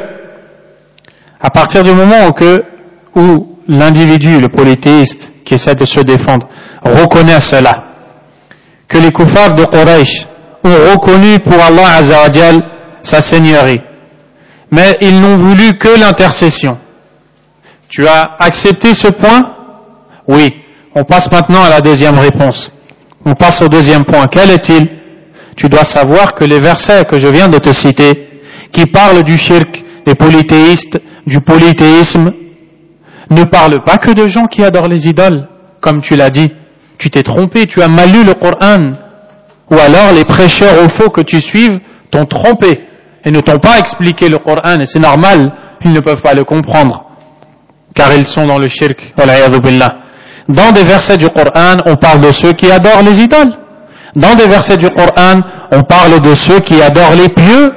à partir du moment où l'individu, le polythéiste qui essaie de se défendre, reconnaît cela, que les kuffars de Quraysh ont reconnu pour Allah Azza wa Jal sa seigneurie, mais ils n'ont voulu que l'intercession. Tu as accepté ce point? Oui. On passe maintenant à la deuxième réponse. On passe au deuxième point. Quel est-il? Tu dois savoir que les versets que je viens de te citer, qui parlent du shirk, des polythéistes, du polythéisme, ne parlent pas que de gens qui adorent les idoles, comme tu l'as dit. Tu t'es trompé, tu as mal lu le Coran. Ou alors les prêcheurs au faux que tu suives t'ont trompé et ne t'ont pas expliqué le Coran, et c'est normal, ils ne peuvent pas le comprendre, car ils sont dans le shirk. Wal'iyadhu billah. Dans des versets du Coran, on parle de ceux qui adorent les idoles. Dans des versets du Coran, on parle de ceux qui adorent les pieux.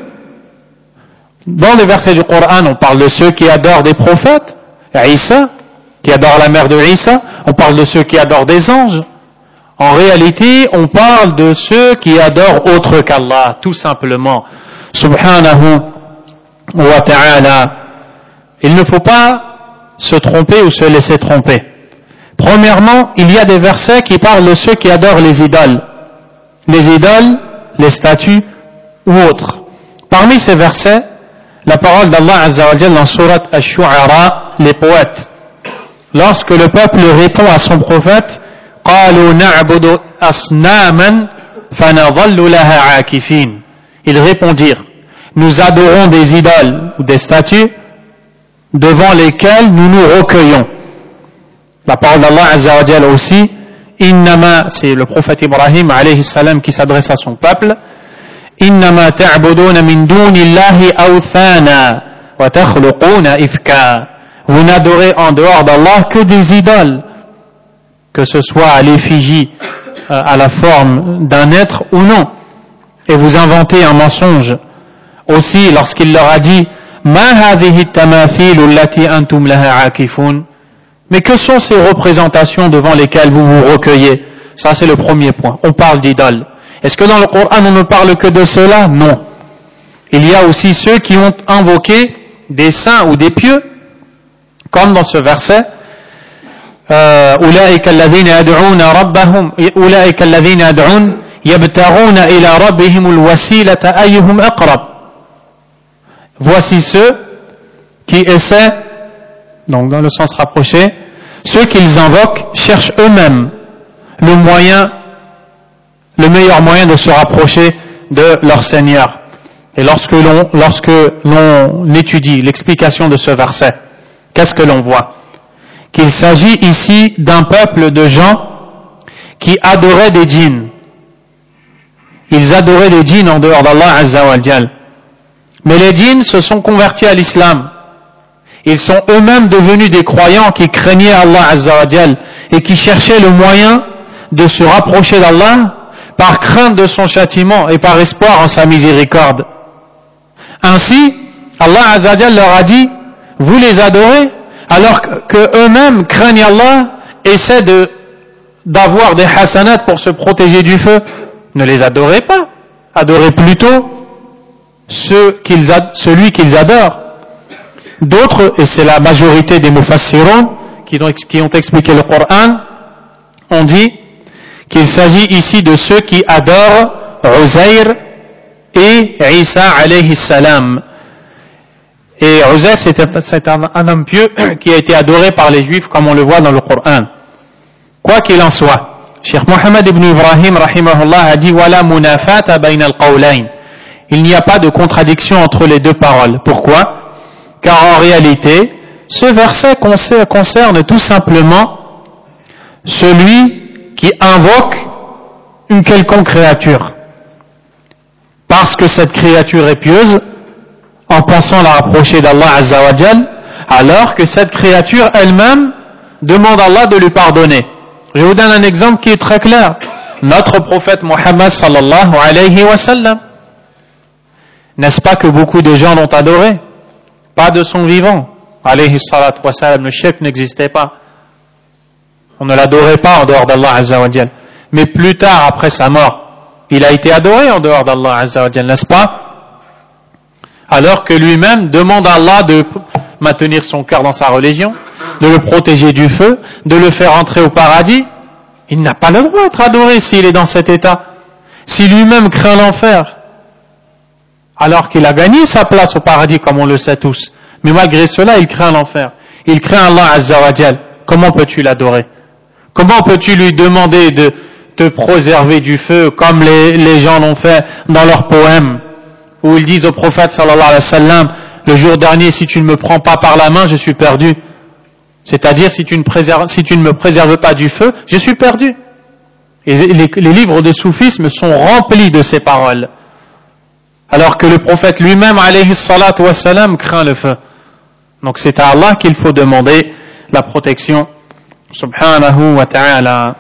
Dans des versets du Coran, on parle de ceux qui adorent des prophètes, Isa, qui adore la mère de Isa. On parle de ceux qui adorent des anges. En réalité, on parle de ceux qui adorent autre qu'Allah, tout simplement. Subhanahu wa ta'ala. Il ne faut pas se tromper ou se laisser tromper. Premièrement, il y a des versets qui parlent de ceux qui adorent les idoles. Les idoles, les statues ou autres. Parmi ces versets, la parole d'Allah Azza wa Jalla dans Surat Ash-Shu'ara, les poètes. Lorsque le peuple répond à son prophète, قالوا نعبد أصناما فنظل لها عاكفين. Ils répondirent, nous adorons des idoles ou des statues devant lesquelles nous nous recueillons. La parole d'Allah Azza wa Jalla aussi, innama, c'est le prophète Ibrahim alayhi salam qui s'adresse à son peuple, innama ta'buduna min dunillahi awthana wa takhluquna ifka. Vous n'adorez en dehors d'Allah que des idoles, que ce soit à l'effigie, à la forme d'un être ou non, et vous inventez un mensonge. Aussi, lorsqu'il leur a dit ma hadhihi at-tamathilu allati antum laha aakifun, mais que sont ces représentations devant lesquelles vous vous recueillez? Ça, c'est le premier point. On parle d'idoles. Est-ce que dans le Coran, on ne parle que de cela? Non. il y a aussi ceux qui ont invoqué des saints ou des pieux, comme dans ce verset, أولئك الذين يدعون ربهم أولئك الذين يدعون يبتغون إلى ربهم الوسيلة أيهم أقرب. Voici ceux qui essaient, donc dans le sens rapproché, ceux qu'ils invoquent cherchent eux-mêmes le meilleur moyen de se rapprocher de leur Seigneur. Et lorsque l'on étudie l'explication de ce verset, qu'est-ce que l'on voit? Qu'il s'agit ici d'un peuple de gens qui adoraient des djinns. Ils adoraient des djinns en dehors d'Allah Azza wa Jal. Mais les djinns se sont convertis à l'islam. Ils sont eux-mêmes devenus des croyants qui craignaient Allah Azza wa Jal et qui cherchaient le moyen de se rapprocher d'Allah par crainte de son châtiment et par espoir en sa miséricorde. Ainsi, Allah Azza wa Jal leur a dit, vous les adorez alors que eux-mêmes craignent Allah, essaient d'avoir des hasanats pour se protéger du feu. Ne les adorez pas. Adorez plutôt celui qu'ils adorent. D'autres, et c'est la majorité des mufassirun qui ont expliqué le Coran, ont dit qu'il s'agit ici de ceux qui adorent Uzayr et Isa alayhi salam. Et Uzayr, c'est un homme pieux qui a été adoré par les Juifs, comme on le voit dans le Coran. Quoi qu'il en soit, Cheikh Mohammed ibn Ibrahim, rahimahullah, a dit « Wala munafata bayna al-qawlayn » Il n'y a pas de contradiction entre les deux paroles. Pourquoi? Car en réalité, ce verset concerne tout simplement celui qui invoque une quelconque créature. Parce que cette créature est pieuse, en pensant la rapprocher d'Allah Azza wa Jal, alors que cette créature elle-même demande à Allah de lui pardonner. Je vous donne un exemple qui est très clair. Notre prophète Muhammad sallallahu alayhi wa sallam. N'est-ce pas que beaucoup de gens l'ont adoré? Pas de son vivant. Alayhi salatu wa sallam, le shirk n'existait pas. On ne l'adorait pas en dehors d'Allah Azza wa Jal. Mais plus tard, après sa mort, il a été adoré en dehors d'Allah Azza wa Jal, n'est-ce pas? Alors que lui-même demande à Allah de maintenir son cœur dans sa religion, de le protéger du feu, de le faire entrer au paradis. Il n'a pas le droit d'être adoré s'il est dans cet état. Si lui-même craint l'enfer, alors qu'il a gagné sa place au paradis, comme on le sait tous. Mais malgré cela, il craint l'enfer. Il craint Allah Azza wa Jal. Comment peux-tu l'adorer? Comment peux-tu lui demander de te préserver du feu, comme les gens l'ont fait dans leurs poèmes, où ils disent au prophète sallallahu alayhi wa sallam, le jour dernier, si tu ne me prends pas par la main, je suis perdu. C'est-à-dire, si tu ne me préserves pas du feu, je suis perdu. Et les livres de soufisme sont remplis de ces paroles. Alors que le prophète lui-même, alayhi salatu wa salam, craint le feu. Donc c'est à Allah qu'il faut demander la protection, subhanahu wa ta'ala.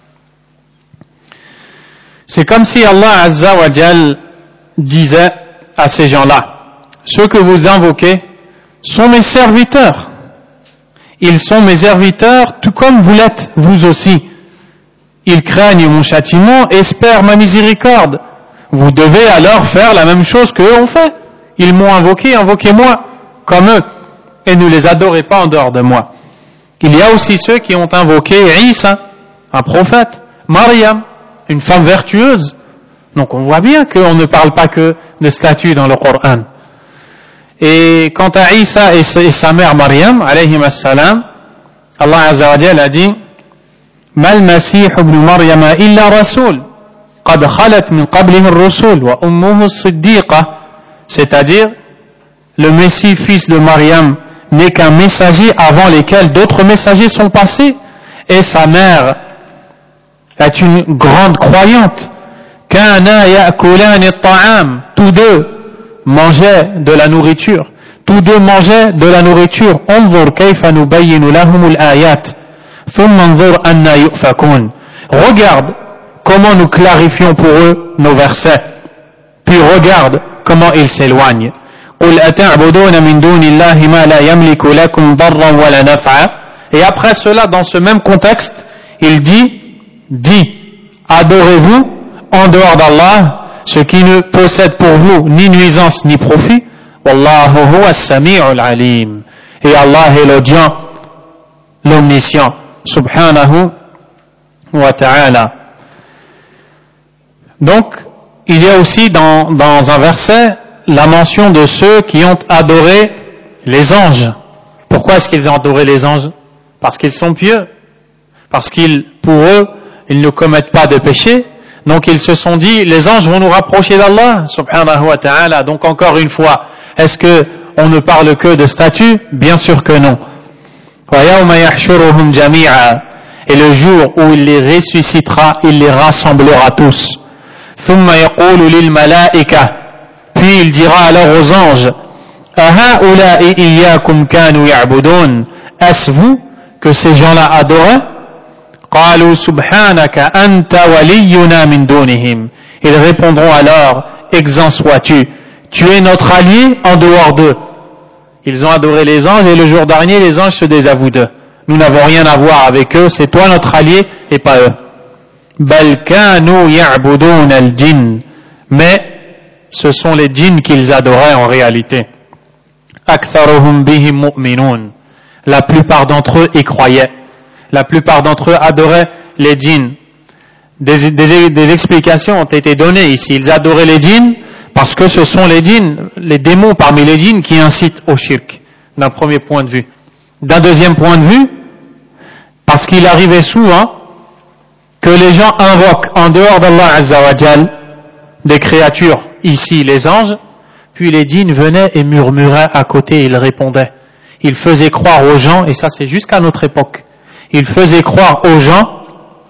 C'est comme si Allah Azza wa Jal disait à ces gens-là, ceux que vous invoquez sont mes serviteurs. Ils sont mes serviteurs tout comme vous l'êtes, vous aussi. Ils craignent mon châtiment, espèrent ma miséricorde. Vous devez alors faire la même chose qu'eux ont fait. Ils m'ont invoqué, invoquez-moi comme eux, et ne les adorez pas en dehors de moi. Il y a aussi ceux qui ont invoqué Isa, un prophète, Maryam, une femme vertueuse. Donc on voit bien qu'on ne parle pas que de statut dans le Coran. Et quant à Isa et sa mère Maryam, alayhim as-salam, Allah Azza wa Jalla a dit Mal Masih ibn Maryam illa rasoul, qad khalat min qablihi ar-rusul wa ummuhu as-siddiqa, c'est-à-dire le Messie, fils de Maryam, n'est qu'un messager avant lesquels d'autres messagers sont passés, et sa mère est une grande croyante. Kana ya'kulani at-ta'am, tous deux mangeaient de la nourriture. Tous deux mangeaient de la nourriture. Anzur kayfa nubayyinu lahumul ayat, thumma anzur anna yufakun. Regarde comment nous clarifions pour eux nos versets. Puis regarde comment ils s'éloignent. Qul ata'buduna min dunillahi ma la yamliku lakum darran wa la naf'a. Et après cela, dans ce même contexte, il dit, adorez-vous en dehors d'Allah ce qui ne possède pour vous ni nuisance ni profit. Wallahu huwa as-sami'ul alim. Et Allah est l'audient, l'omniscient, subhanahu wa ta'ala. Donc, il y a aussi dans un verset la mention de ceux qui ont adoré les anges. Pourquoi est-ce qu'ils ont adoré les anges? Parce qu'ils sont pieux. Parce pour eux, ils ne commettent pas de péché. Donc ils se sont dit, les anges vont nous rapprocher d'Allah, subhanahu wa ta'ala. Donc encore une fois, est-ce que on ne parle que de statut? Bien sûr que non. Et le jour où il les ressuscitera, il les rassemblera tous. Puis il dira alors aux anges, est-ce vous que ces gens-là adoraient? Ils répondront alors, exempt sois-tu, tu es notre allié en dehors d'eux. Ils ont adoré les anges et le jour dernier les anges se désavouent d'eux. Nous n'avons rien à voir avec eux, c'est toi notre allié et pas eux. Mais ce sont les djinns qu'ils adoraient en réalité. La plupart d'entre eux y croyaient. La plupart d'entre eux adoraient les djinns. Des explications ont été données ici. Ils adoraient les djinns parce que ce sont les djinns, les démons parmi les djinns qui incitent au shirk, d'un premier point de vue. D'un deuxième point de vue, parce qu'il arrivait souvent que les gens invoquent en dehors d'Allah Azza wa Jal des créatures, ici les anges, puis les djinns venaient et murmuraient à côté et ils répondaient. Ils faisaient croire aux gens, et ça c'est jusqu'à notre époque, ils faisaient croire aux gens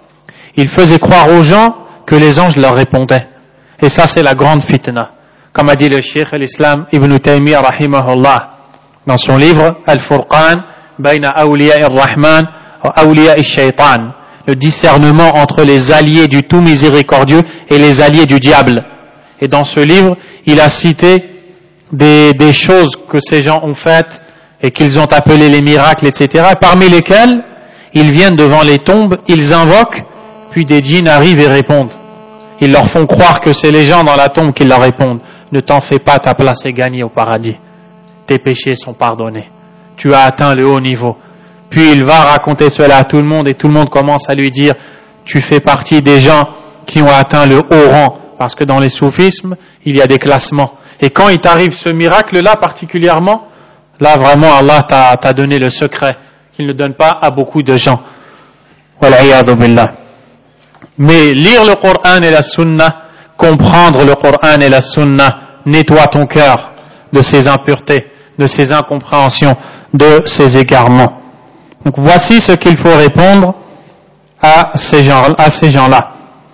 que les anges leur répondaient. Et ça c'est la grande fitna. Comme a dit le Cheikh al-Islam Ibn Taymiyyah rahimahullah dans son livre Al-Furqan bayna awliya ar-Rahman wa awliya ash-Shaytan, le discernement entre les alliés du tout miséricordieux et les alliés du diable. Et dans ce livre, il a cité des choses que ces gens ont faites et qu'ils ont appelées les miracles, etc., parmi lesquels ils viennent devant les tombes, ils invoquent, puis des djinns arrivent et répondent. Ils leur font croire que c'est les gens dans la tombe qui leur répondent. Ne t'en fais pas, ta place est gagnée au paradis. Tes péchés sont pardonnés. Tu as atteint le haut niveau. Puis il va raconter cela à tout le monde et tout le monde commence à lui dire tu fais partie des gens qui ont atteint le haut rang. Parce que dans les soufismes, il y a des classements. Et quand il t'arrive ce miracle-là particulièrement, là vraiment Allah t'a donné le secret qu'il ne donne pas à beaucoup de gens. Wal'iyadu billah. Mais lire le Coran et la Sunna, comprendre le Coran et la Sunna, nettoie ton cœur de ses impuretés, de ses incompréhensions, de ses égarements. Donc voici ce qu'il faut répondre à ces gens-là.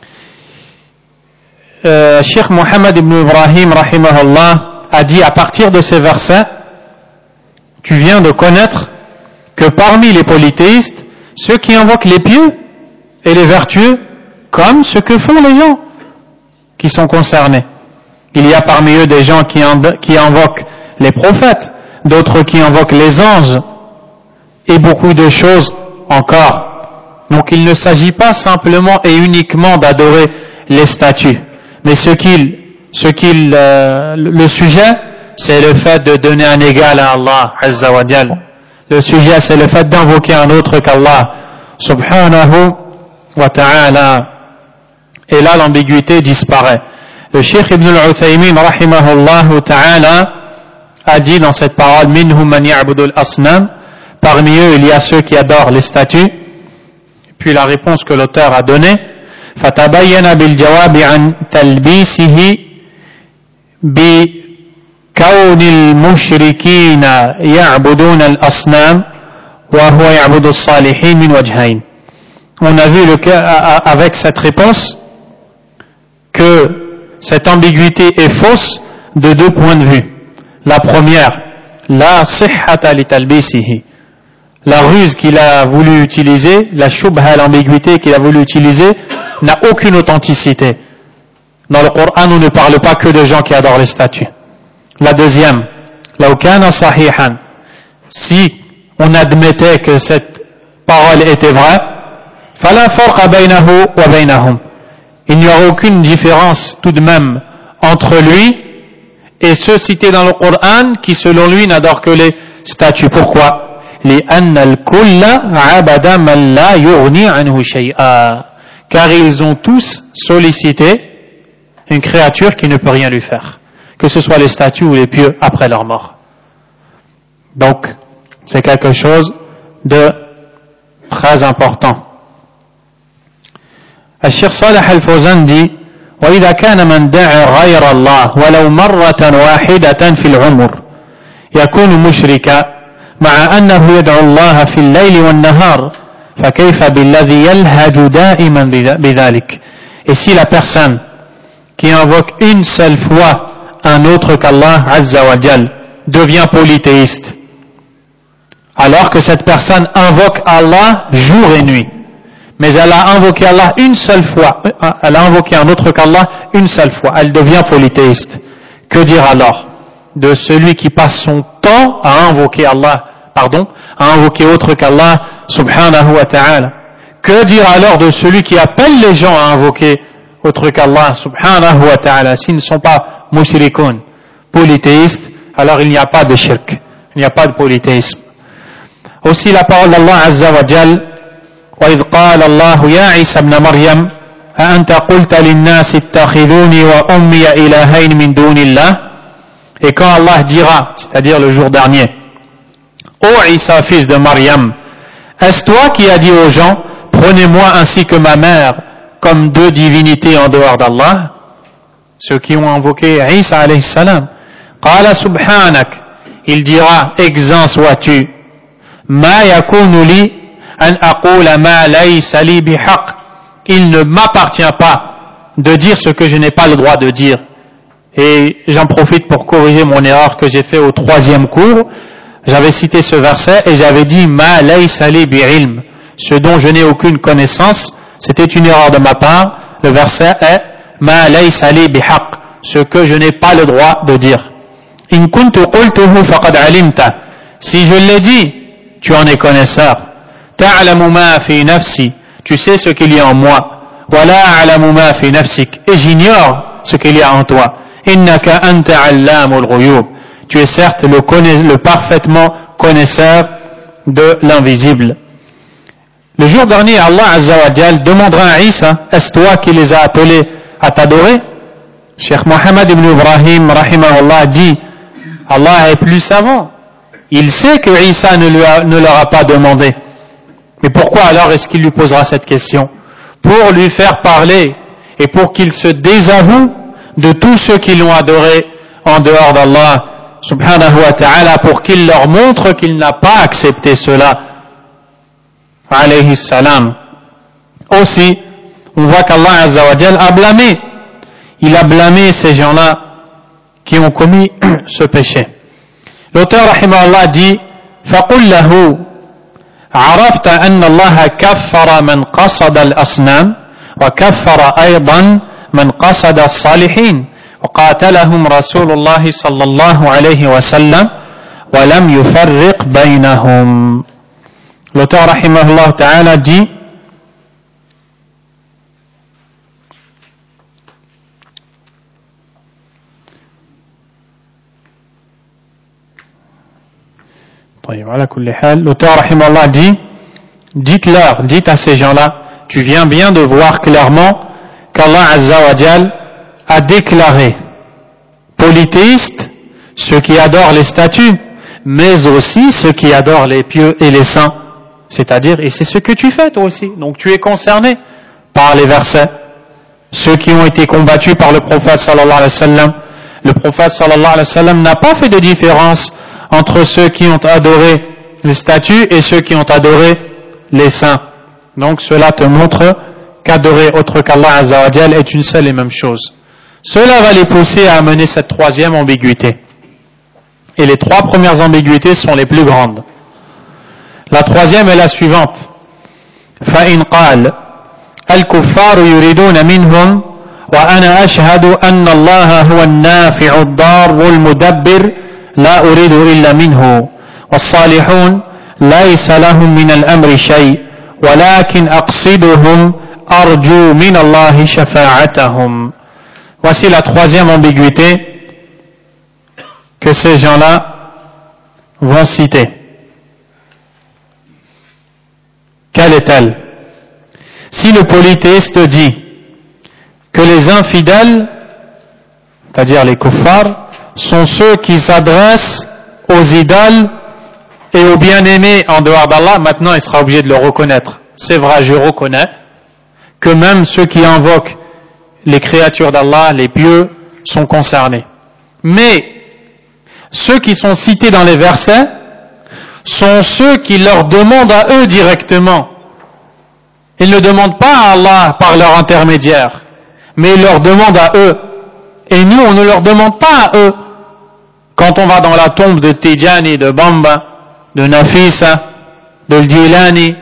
Cheikh Mohammed ibn Ibrahim rahimahullah a dit à partir de ces versets, tu viens de connaître que parmi les polythéistes, ceux qui invoquent les pieux et les vertueux, comme ce que font les gens qui sont concernés. Il y a parmi eux des gens qui invoquent les prophètes, d'autres qui invoquent les anges, et beaucoup de choses encore. Donc il ne s'agit pas simplement et uniquement d'adorer les statues, mais le sujet, c'est le fait de donner un égal à Allah Azza wa Jal. Le sujet, c'est le fait d'invoquer un autre qu'Allah subhanahu wa ta'ala. Et là, l'ambiguïté disparaît. Le Cheikh Ibn al-Uthaymin rahimahullah ta'ala a dit dans cette parole minhum man ya'budu al-asnam, parmi eux il y a ceux qui adorent les statues. Puis la réponse que l'auteur a donnée, fatabayyana bil jawabi an talbisihi bi kawnil mushrikina ya'buduna al-asnam wa huwa ya'budu as-salihin min wajhayn. On a vu avec cette réponse que cette ambiguïté est fausse de deux points de vue. La première, la sihhata li talbisihi. La ruse qu'il a voulu utiliser, la shubha, l'ambiguïté qu'il a voulu utiliser, n'a aucune authenticité. Dans le Coran, on ne parle pas que de gens qui adorent les statues. La deuxième, law kana sahihan, si on admettait que cette parole était vraie, fala farqa baynahu wa baynahum. Il n'y aura aucune différence tout de même entre lui et ceux cités dans le Coran qui selon lui n'adorent que les statues. Pourquoi? لأن الكل عبد من لا يغني عنه شيئا. Car ils ont tous sollicité une créature qui ne peut rien lui faire, que ce soit les statues ou les pieux après leur mort. Donc, c'est quelque chose de très important. الشيخ صالح الفوزان dit وإذا كان من دعا غير الله ولو مرة واحدة في العمر يكون مشركا مع أنه يدعو الله في الليل والنهار فكيف بالذي يلهج دائما بذلك. Et si la personne qui invoque une seule fois un autre qu'Allah Azza wa Jal devient polythéiste, alors que cette personne invoque Allah jour et nuit, mais elle a invoqué Allah une seule fois, elle a invoqué un autre qu'Allah une seule fois, elle devient polythéiste. Que dire alors de celui qui passe son temps à invoquer autre qu'Allah subhanahu wa ta'ala? Que dire alors de celui qui appelle les gens à invoquer autre qu'Allah subhanahu wa ta'ala? S'ils ne sont pas mushrikoun, polythéistes, alors il n'y a pas de shirk, il n'y a pas de polythéisme. Aussi la parole d'Allah Azza wa Jal, وَإِذْ قَالَ اللَّهُ يَا عِيسَى ابْنَ مَرْيَمَ أَأَنْتَ قُلْتَ لِلنَّاسِ اتَّخِذُونِي وَأُمِّيَ إِلَٰهَيْنِ مِن دُونِ اللَّهِ. Et quand Allah dira, c'est-à-dire le jour dernier, ô Isa, fils de Maryam, est-ce toi qui as dit aux gens, prenez-moi ainsi que ma mère comme deux divinités en dehors d'Allah? Ceux qui ont invoqué Isa alayhi salam. قَالَ سُبْحَانَكَ, il dira, exempt sois-tu, مَا يَكُونُ لِي أَنْ أَقُولَ مَا لَيْسَ لِي بِحَقٍّ, il ne m'appartient pas de dire ce que je n'ai pas le droit de dire. Et j'en profite pour corriger mon erreur que j'ai fait au 3e cours. J'avais cité ce verset et j'avais dit ma laysa li bi'ilm, ce dont je n'ai aucune connaissance. C'était une erreur de ma part. Le verset est ma laysa li bihaq, ce que je n'ai pas le droit de dire. In kuntu qultuhu faqad alimta, si je l'ai dit, tu en es connaisseur. Ta'lamu ma fi nafsi, tu sais ce qu'il y a en moi. Wa la a'lamu ma fi nafsik, et j'ignore ce qu'il y a en toi. Innaka anta 'allamul ghuyub, tu es certes le parfaitement connaisseur de l'invisible. Le jour dernier, Allah Azza wa Jal demandera à Isa, est-ce toi qui les as appelés à t'adorer? Cheikh Mohammed ibn Ibrahim rahimahullah dit, Allah est plus savant, il sait que Isa ne leur a pas demandé. Mais pourquoi alors est-ce qu'il lui posera cette question? Pour lui faire parler et pour qu'il se désavoue de tous ceux qui l'ont adoré en dehors d'Allah subhanahu wa ta'ala, pour qu'il leur montre qu'il n'a pas accepté cela alayhi salam. Aussi, on voit qu'Allah Azza wa Jal a blâmé. Il a blâmé ces gens-là qui ont commis ce péché. L'auteur rahimahullah dit فَقُلْ لَهُ عرفت أن الله كفر من قصد الأصنام وكفر أيضا من قصد الصالحين وقاتلهم رسول الله صلى الله عليه وسلم ولم يفرق بينهم. L'auteur rahimahullah ta'ala dit l'auteur rahimahullah dit, dites à ces gens-là, tu viens bien de voir clairement qu'Allah Azza wa Jal a déclaré polythéistes ceux qui adorent les statues, mais aussi ceux qui adorent les pieux et les saints. C'est-à-dire, et c'est ce que tu fais toi aussi, donc tu es concerné par les versets. Ceux qui ont été combattus par le prophète sallallahu alayhi wa sallam, le prophète sallallahu alayhi wa sallam n'a pas fait de différence entre ceux qui ont adoré les statues et ceux qui ont adoré les saints. Donc cela te montre qu'adorer autre qu'Allah Azza wa Jal est une seule et même chose. Cela va les pousser à amener cette troisième ambiguïté. Et les trois premières ambiguïtés sont les plus grandes. La troisième est la suivante. فَإِنْ قَالَ الْكُفَّارُ يُرِيدُونَ مِنْهُمْ وَأَنَا أَشْهَدُ أَنَّ اللَّهَ هُوَ النَّافِعُ الضَّارُّ الْمُدَبِّرُ لا أريد إلا منه والصالحون ليس لهم من الأمر شيء ولكن أقصدهم أرجو من الله شفاعتهم. Voici la troisième ambiguïté que ces gens-là vont citer. Quelle est-elle? Si le polythéiste dit que les infidèles, c'est-à-dire les kuffars, sont ceux qui s'adressent aux idoles et aux bien-aimés en dehors d'Allah, maintenant il sera obligé de le reconnaître. C'est vrai, je reconnais que même ceux qui invoquent les créatures d'Allah, les pieux, sont concernés. Mais ceux qui sont cités dans les versets sont ceux qui leur demandent à eux directement. Ils ne demandent pas à Allah par leur intermédiaire, mais ils leur demandent à eux. Et nous, on ne leur demande pas à eux. Quand on va dans la tombe de Tijani, de Bamba, de Nafisa, de Jilani,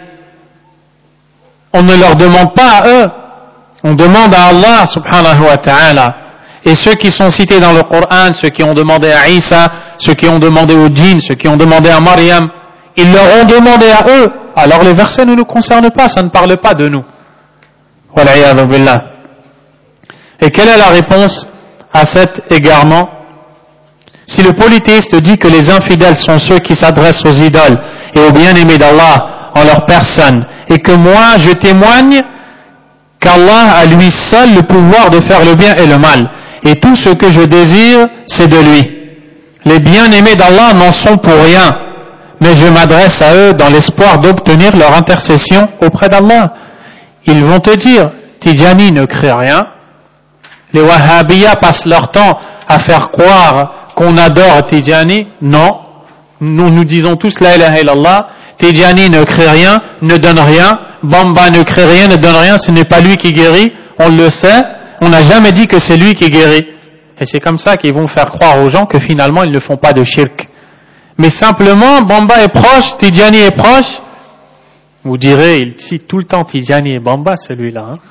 on ne leur demande pas à eux. On demande à Allah subhanahu wa ta'ala. Et ceux qui sont cités dans le Coran, ceux qui ont demandé à Isa, ceux qui ont demandé aux djinns, ceux qui ont demandé à Maryam, ils leur ont demandé à eux. Alors les versets ne nous concernent pas, ça ne parle pas de nous. Wal'iyadhu billah. Et quelle est la réponse à cet égarement? Si le polythéiste dit que les infidèles sont ceux qui s'adressent aux idoles et aux bien-aimés d'Allah en leur personne, et que moi je témoigne qu'Allah a lui seul le pouvoir de faire le bien et le mal, et tout ce que je désire, c'est de lui. Les bien-aimés d'Allah n'en sont pour rien, mais je m'adresse à eux dans l'espoir d'obtenir leur intercession auprès d'Allah. Ils vont te dire, Tijani ne crée rien. Les Wahhabiyas passent leur temps à faire croire qu'on adore Tijani. Non. Nous disons tous la ilaha illallah. Tijani ne crée rien, ne donne rien. Bamba ne crée rien, ne donne rien. Ce n'est pas lui qui guérit. On le sait. On n'a jamais dit que c'est lui qui guérit. Et c'est comme ça qu'ils vont faire croire aux gens que finalement ils ne font pas de shirk. Mais simplement, Bamba est proche, Tijani est proche. Vous direz, il cite tout le temps Tijani et Bamba, celui-là. Hein.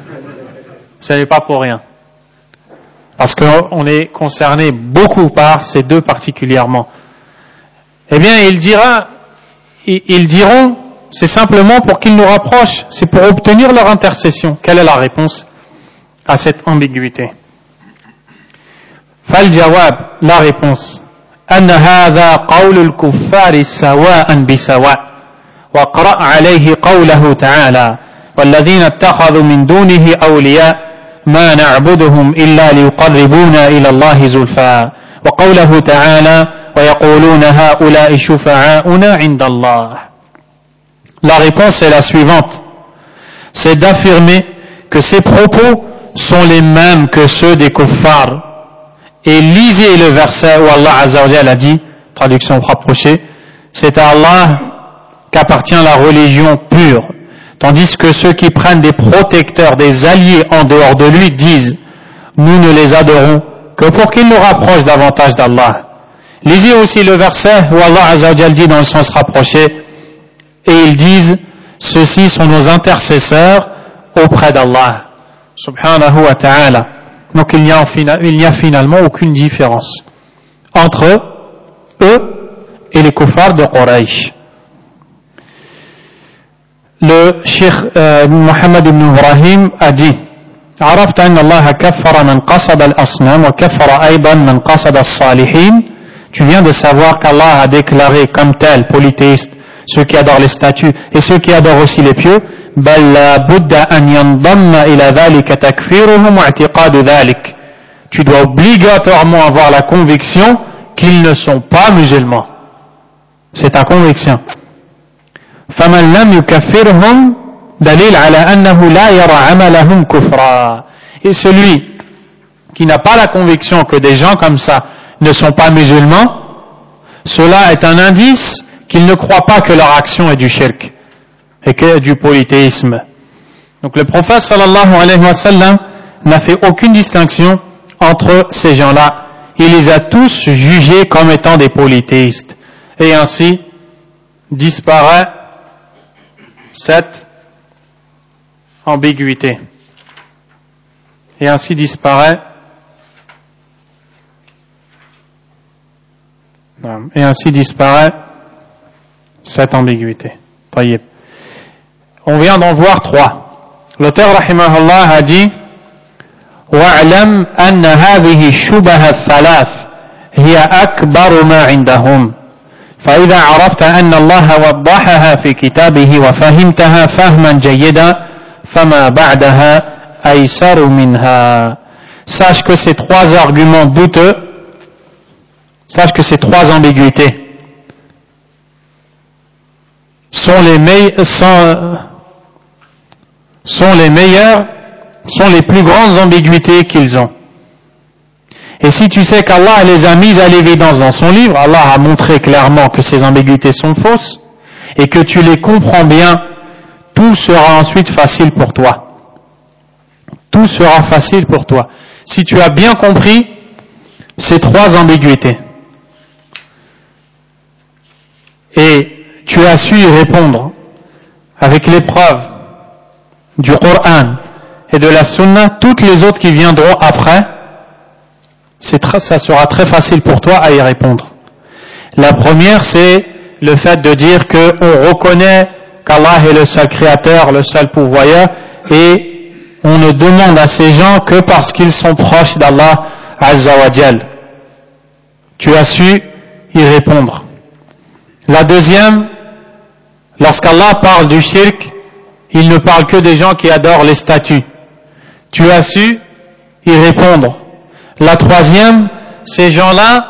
Ce n'est pas pour rien. Parce qu'on est concerné beaucoup par ces deux particulièrement. Eh bien, ils diront, c'est simplement pour qu'ils nous rapprochent, c'est pour obtenir leur intercession. Quelle est la réponse à cette ambiguïté? Fal jawab, la réponse. أن هذا قول الكفار سواء بسواء وقرأ عليه قوله تعالى والذين اتخذوا من دونه أولياء ما نعبدهم إلا ليقربونا إلى الله زلفى وقوله تعالى ويقولون هؤلاء شفعاؤنا عند الله. La réponse est la suivante, c'est d'affirmer que ces propos sont les mêmes que ceux des kuffars. Et lisez le verset où Allah Azza wa Jalla a dit, traduction rapprochée, c'est à Allah qu'appartient la religion pure, tandis que ceux qui prennent des protecteurs, des alliés en dehors de lui disent, nous ne les adorons que pour qu'ils nous rapprochent davantage d'Allah. Lisez aussi le verset où Allah Azza wa Jalla dit dans le sens rapproché, et ils disent, ceux-ci sont nos intercesseurs auprès d'Allah, subhanahu wa ta'ala. Donc il n'y a finalement aucune différence entre eux et les kuffars de Quraysh. Le Cheikh Mohammed ibn Ibrahim a dit عرفت أن الله كفر من قصد الأصنام وكفر أيضا من قصد الصالحين. Tu viens de savoir qu'Allah a déclaré comme tel polythéiste ceux qui adorent les statues et ceux qui adorent aussi les pieux. بل لا بد أن ينضم إلى ذلك تكفيرهم واعتقاد ذلك. Tu dois obligatoirement avoir la conviction qu'ils ne sont pas musulmans. C'est ta conviction. فمن لم يكفرهم دليل على أنه لا يرى عملهم كفرا. Et celui qui n'a pas la conviction que des gens comme ça ne sont pas musulmans, cela est un indice qu'ils ne croient pas que leur action est du shirk et que du polythéisme. Donc le prophète sallallahu alayhi wa sallam n'a fait aucune distinction entre ces gens-là. Il les a tous jugés comme étant des polythéistes. Et ainsi disparaît cette ambiguïté. Et ainsi disparaît cette ambiguïté. Taïeb. On vient d'en voir trois. L'auteur rahimahullah a dit واعلم أن هذه الشبه الثلاث هي أكبر ما عندهم فإذا عرفت أن الله وضحها في كتابه وفهمتها فهما جيدا فما بعدها أيسر منها. Sache que ces trois arguments douteux, sache que ces trois ambiguïtés sont les meilleures, sont les plus grandes ambiguïtés qu'ils ont. Et si tu sais qu'Allah les a mises à l'évidence dans son livre, Allah a montré clairement que ces ambiguïtés sont fausses, et que tu les comprends bien, tout sera ensuite facile pour toi. Tout sera facile pour toi. Si tu as bien compris ces trois ambiguïtés, et tu as su y répondre avec l'épreuve du Coran et de la Sunna, toutes les autres qui viendront après, ça sera très facile pour toi à y répondre. La première, c'est le fait de dire qu'on reconnaît qu'Allah est le seul créateur, le seul pourvoyeur, et on ne demande à ces gens que parce qu'ils sont proches d'Allah Azza wa Jal. Tu as su y répondre. La deuxième, lorsqu'Allah parle du shirk, il ne parle que des gens qui adorent les statues. Tu as su y répondre. La troisième, ces gens-là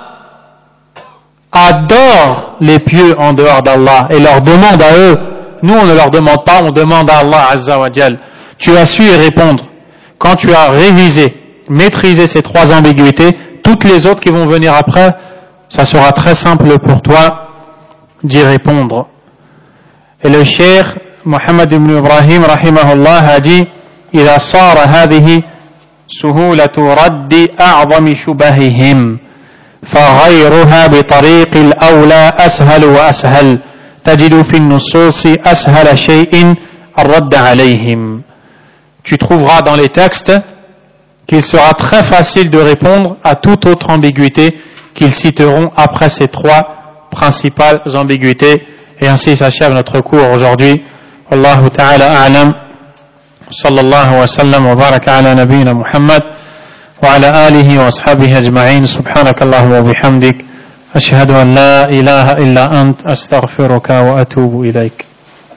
adorent les pieux en dehors d'Allah et leur demandent à eux. Nous, on ne leur demande pas, on demande à Allah Azza wa Jal. Tu as su y répondre. Quand tu as révisé, maîtrisé ces trois ambiguïtés, toutes les autres qui vont venir après, ça sera très simple pour toi d'y répondre. Et le cheikh Mohammed ibn Ibrahim rahimahullah a dit إذا صار هذه سهولة رد أعظم شبههم فغيرها بطريق الأولى أسهل وأسهل تجد في النصوص أسهل شيء الرد عليهم. Tu trouveras dans les textes qu'il sera très facile de répondre à toute autre ambiguïté qu'ils citeront après ces trois principales ambiguïtés. Et ainsi s'achève notre cours aujourd'hui. Wallahu ta'ala a'lam. Sallallahu wa sallam wa baraka ala nabiyyina Muhammad wa ala alihi wa ashabihi ajma'in. Subhanakallahumma wa bihamdik. Ashhadu an la ilaha illa ant astaghfiruka wa atubu ilayk.